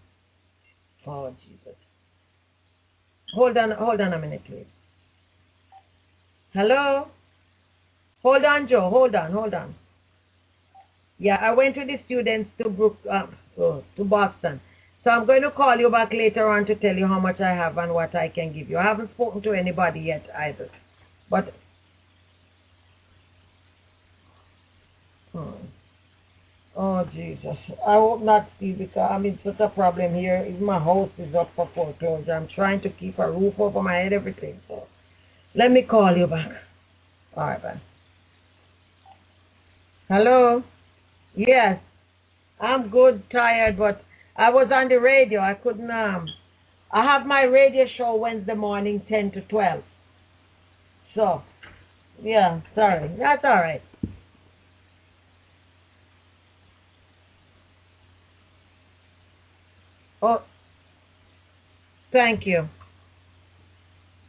S3: oh Jesus. Hold on a minute, please. Hello? Hold on, Joe. Hold on. Yeah, I went with the students to to Boston. So I'm going to call you back later on to tell you how much I have and what I can give you. I haven't spoken to anybody yet either. But oh Jesus, I hope not, Steve, because I'm in such a problem here. My house is up for foreclosure. I'm trying to keep a roof over my head, everything. So let me call you back. All right, bye. Hello? Yes, I'm good, tired, but I was on the radio. I couldn't, I have my radio show Wednesday morning, 10 to 12. So, yeah, sorry. That's all right. Oh, thank you.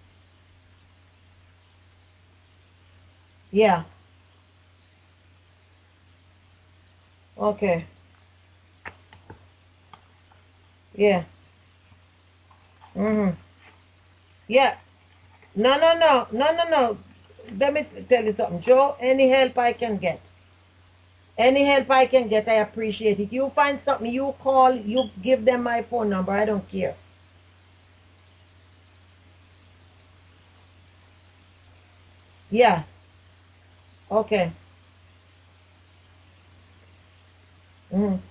S3: Yeah.
S1: Okay. Yeah. Mhm. Yeah. No, no, no, no, no, no. Let me tell you something, Joe. Any help I can get, I appreciate it. You find something, you call, you give them my phone number. I don't care. Yeah. Okay. Mhm.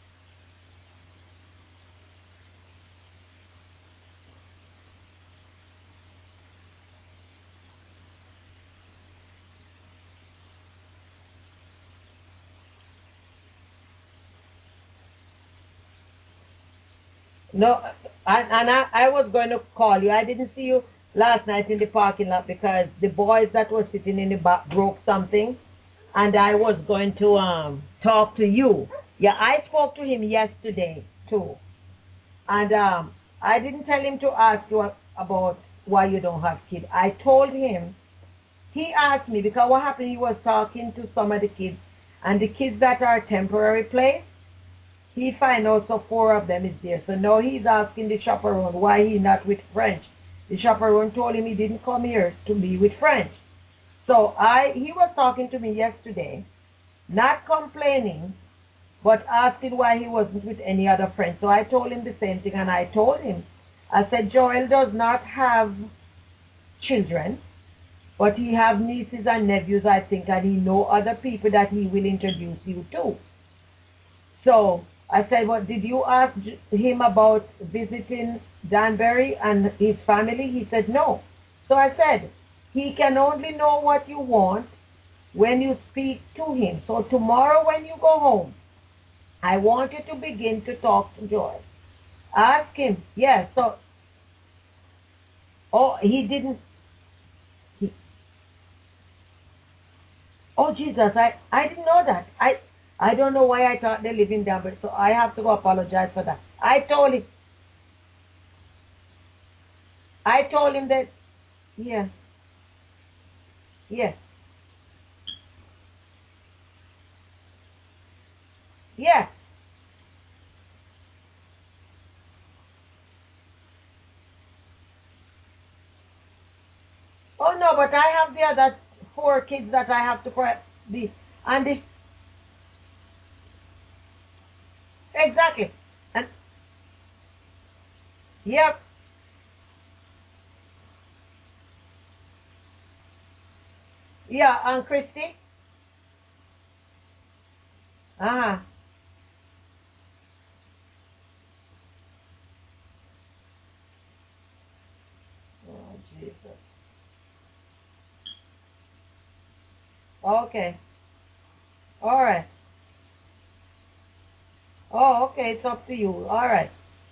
S1: No, I was going to call you. I didn't see you last night in the parking lot because the boys that were sitting in the back broke something, and I was going to talk to you. Yeah, I spoke to him yesterday too, and I didn't tell him to ask you about why you don't have kids. I told him. He asked me because what happened? He was talking to some of the kids, and the kids that are temporary place. He find out so four of them is there. So now he's asking the chaperone why he not with French. The chaperone told him he didn't come here to be with French. So he was talking to me yesterday, not complaining, but asking why he wasn't with any other friend. So I told him the same thing, and I told him, I said, Joel does not have children, but he have nieces and nephews, I think, and he know other people that he will introduce you to. So I said, well, did you ask him about visiting Danbury and his family? He said, no. So I said, he can only know what you want when you speak to him. So tomorrow when you go home, I want you to begin to talk to Joy. Ask him. Yes. So, oh, he didn't. He, oh, Jesus, I didn't know that. I don't know why I thought they live in Danbury, so I have to go apologize for that. I told him that, yeah, yeah, yeah. Oh no, but I have the other four kids that I have to be, and this, exactly, and yep, yeah, and Christy, uh-huh, oh Jesus, okay, all right, oh okay, it's up to you, all right,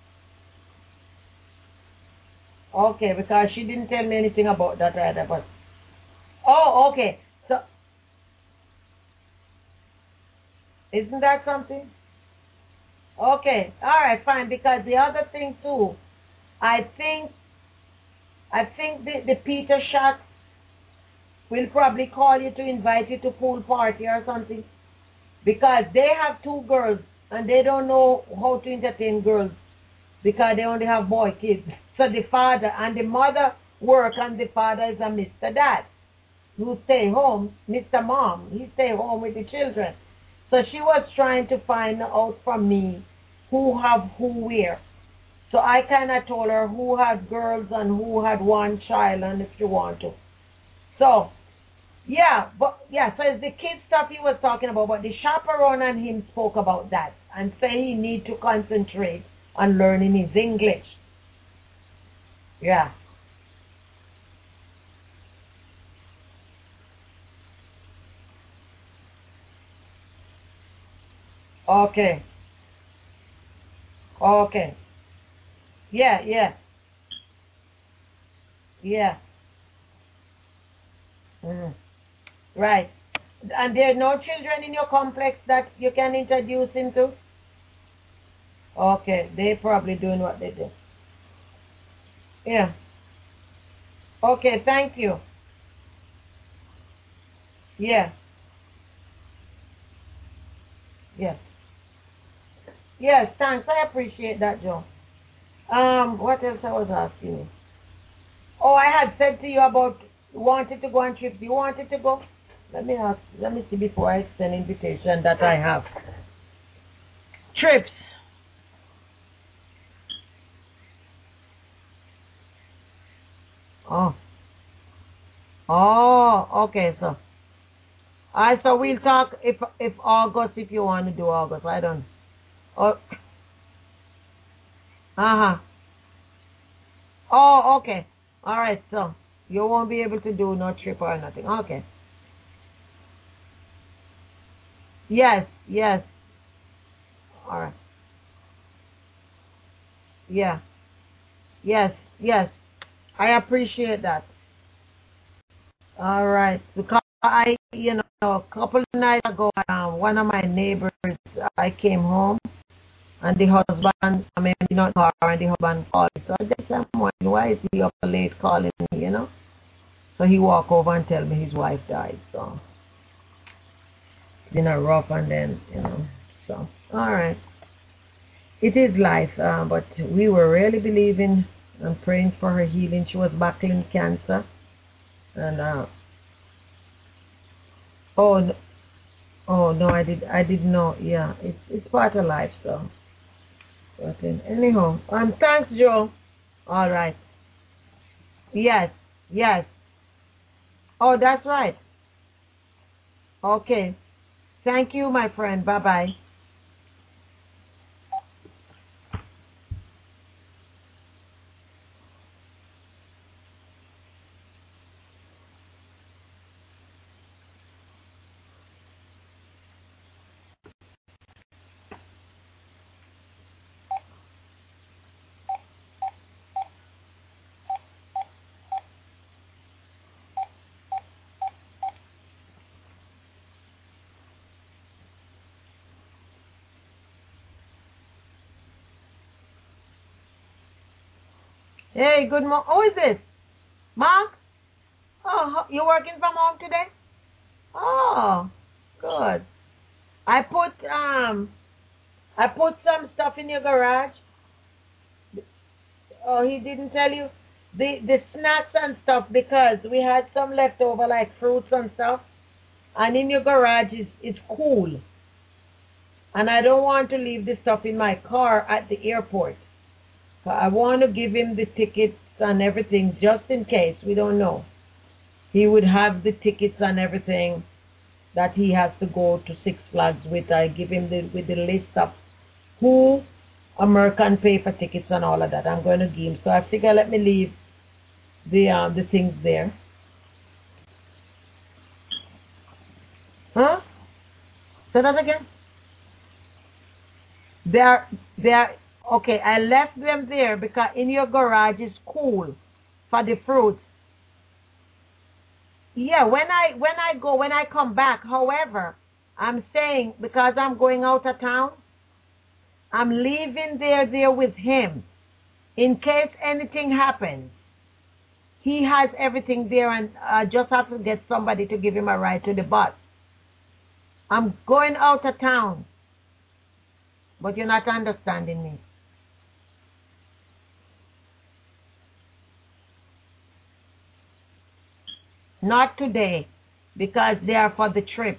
S1: okay, because she didn't tell me anything about that either, but, oh, okay, so, isn't that something? Okay, all right, fine, because the other thing too, I think, the Peter Shot will probably call you to invite you to pool party or something because they have two girls and they don't know how to entertain girls because they only have boy kids. So the father and the mother work and the father is a Mr. Dad who stay home, Mr. Mom, he stay home with the children. So she was trying to find out from me who have who where. So I kind of told her who had girls and who had one child and if you want to. So yeah, but yeah, so it's the kid stuff he was talking about, but the chaperone and him spoke about that and say he need to concentrate on learning his English. Yeah. Okay. Okay. Yeah, yeah. Yeah. Mhm. Right. And there are no children in your complex that you can introduce him to? Okay, they probably doing what they do. Yeah. Okay, thank you. Yeah. Yeah. Yes, thanks. I appreciate that, Joe. What else I was asking you? Oh, I had said to you about wanted to go on trips. You wanted to go? Let me ask. Let me see before I send invitation that I have. Trips. Oh. Oh, okay, so. So we'll talk if August, if you want to do August. I don't. Oh. Uh-huh. Oh, okay. All right, so you won't be able to do no trip or nothing. Okay. Yes, yes. All right. Yeah. Yes, yes. I appreciate that. All right. Because a couple of nights ago, one of my neighbors, I came home and the husband, I mean, not car, and the husband called. So I just said, why is he up late calling me? So he walked over and tell me his wife died. So it's been a rough and then. So, all right. It is life, but we were really believing and praying for her healing. She was battling cancer. And, oh, oh no, I didn't know. Yeah, it's part of life, so. But anyhow, thanks, Joe. All right. Yes, yes. Oh, that's right. Okay. Thank you, my friend. Bye-bye. Hey, good morning. Who is this? Mark? Oh, you working from home today? Oh, good. I put some stuff in your garage. Oh, he didn't tell you the snacks and stuff because we had some leftover like fruits and stuff, and in your garage is cool, and I don't want to leave the stuff in my car at the airport. So I want to give him the tickets and everything just in case. We don't know. He would have the tickets and everything that he has to go to Six Flags with. I give him with the list of who American pay for tickets and all of that. I'm going to give him. So I figure let me leave the things there. Huh? Say that again. They're okay. I left them there because in your garage is cool for the fruits. Yeah, when I come back, however, I'm saying because I'm going out of town, I'm leaving there with him. In case anything happens, he has everything there and I just have to get somebody to give him a ride to the bus. I'm going out of town, but you're not understanding me. Not today, because they are for the trip.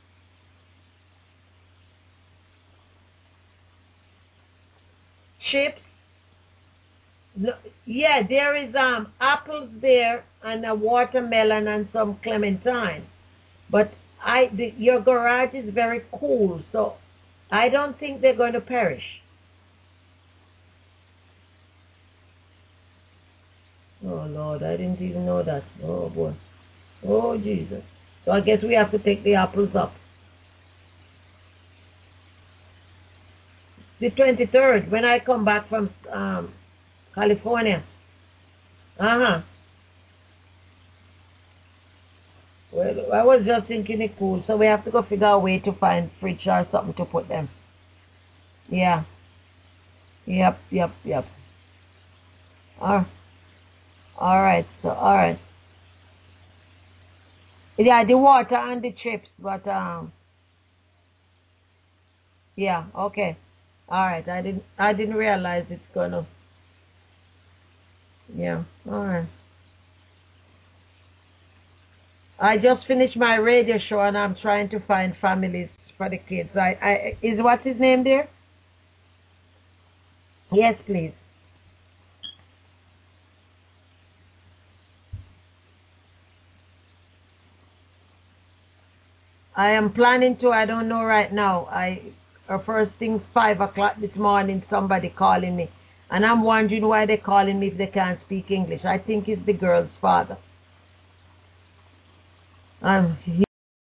S1: Chips? No, yeah, there is apples there and a watermelon and some clementine. But your garage is very cool, so I don't think they're going to perish. Oh Lord, I didn't even know that. Oh boy. Oh Jesus. So I guess we have to take the apples up. The 23rd, when I come back from California. Uh-huh. Well, I was just thinking it cool, so we have to go figure out a way to find fridge or something to put them. Yeah. Yep. All right, so, all right. Yeah, the water and the chips, but, yeah, okay. All right. I didn't realize it's gonna. Yeah. All right. I just finished my radio show and I'm trying to find families for the kids. Is what's his name there? Yes, please. I am planning to. I don't know right now. First thing 5 o'clock this morning. Somebody calling me, and I'm wondering why they're calling me if they can't speak English. I think it's the girl's father.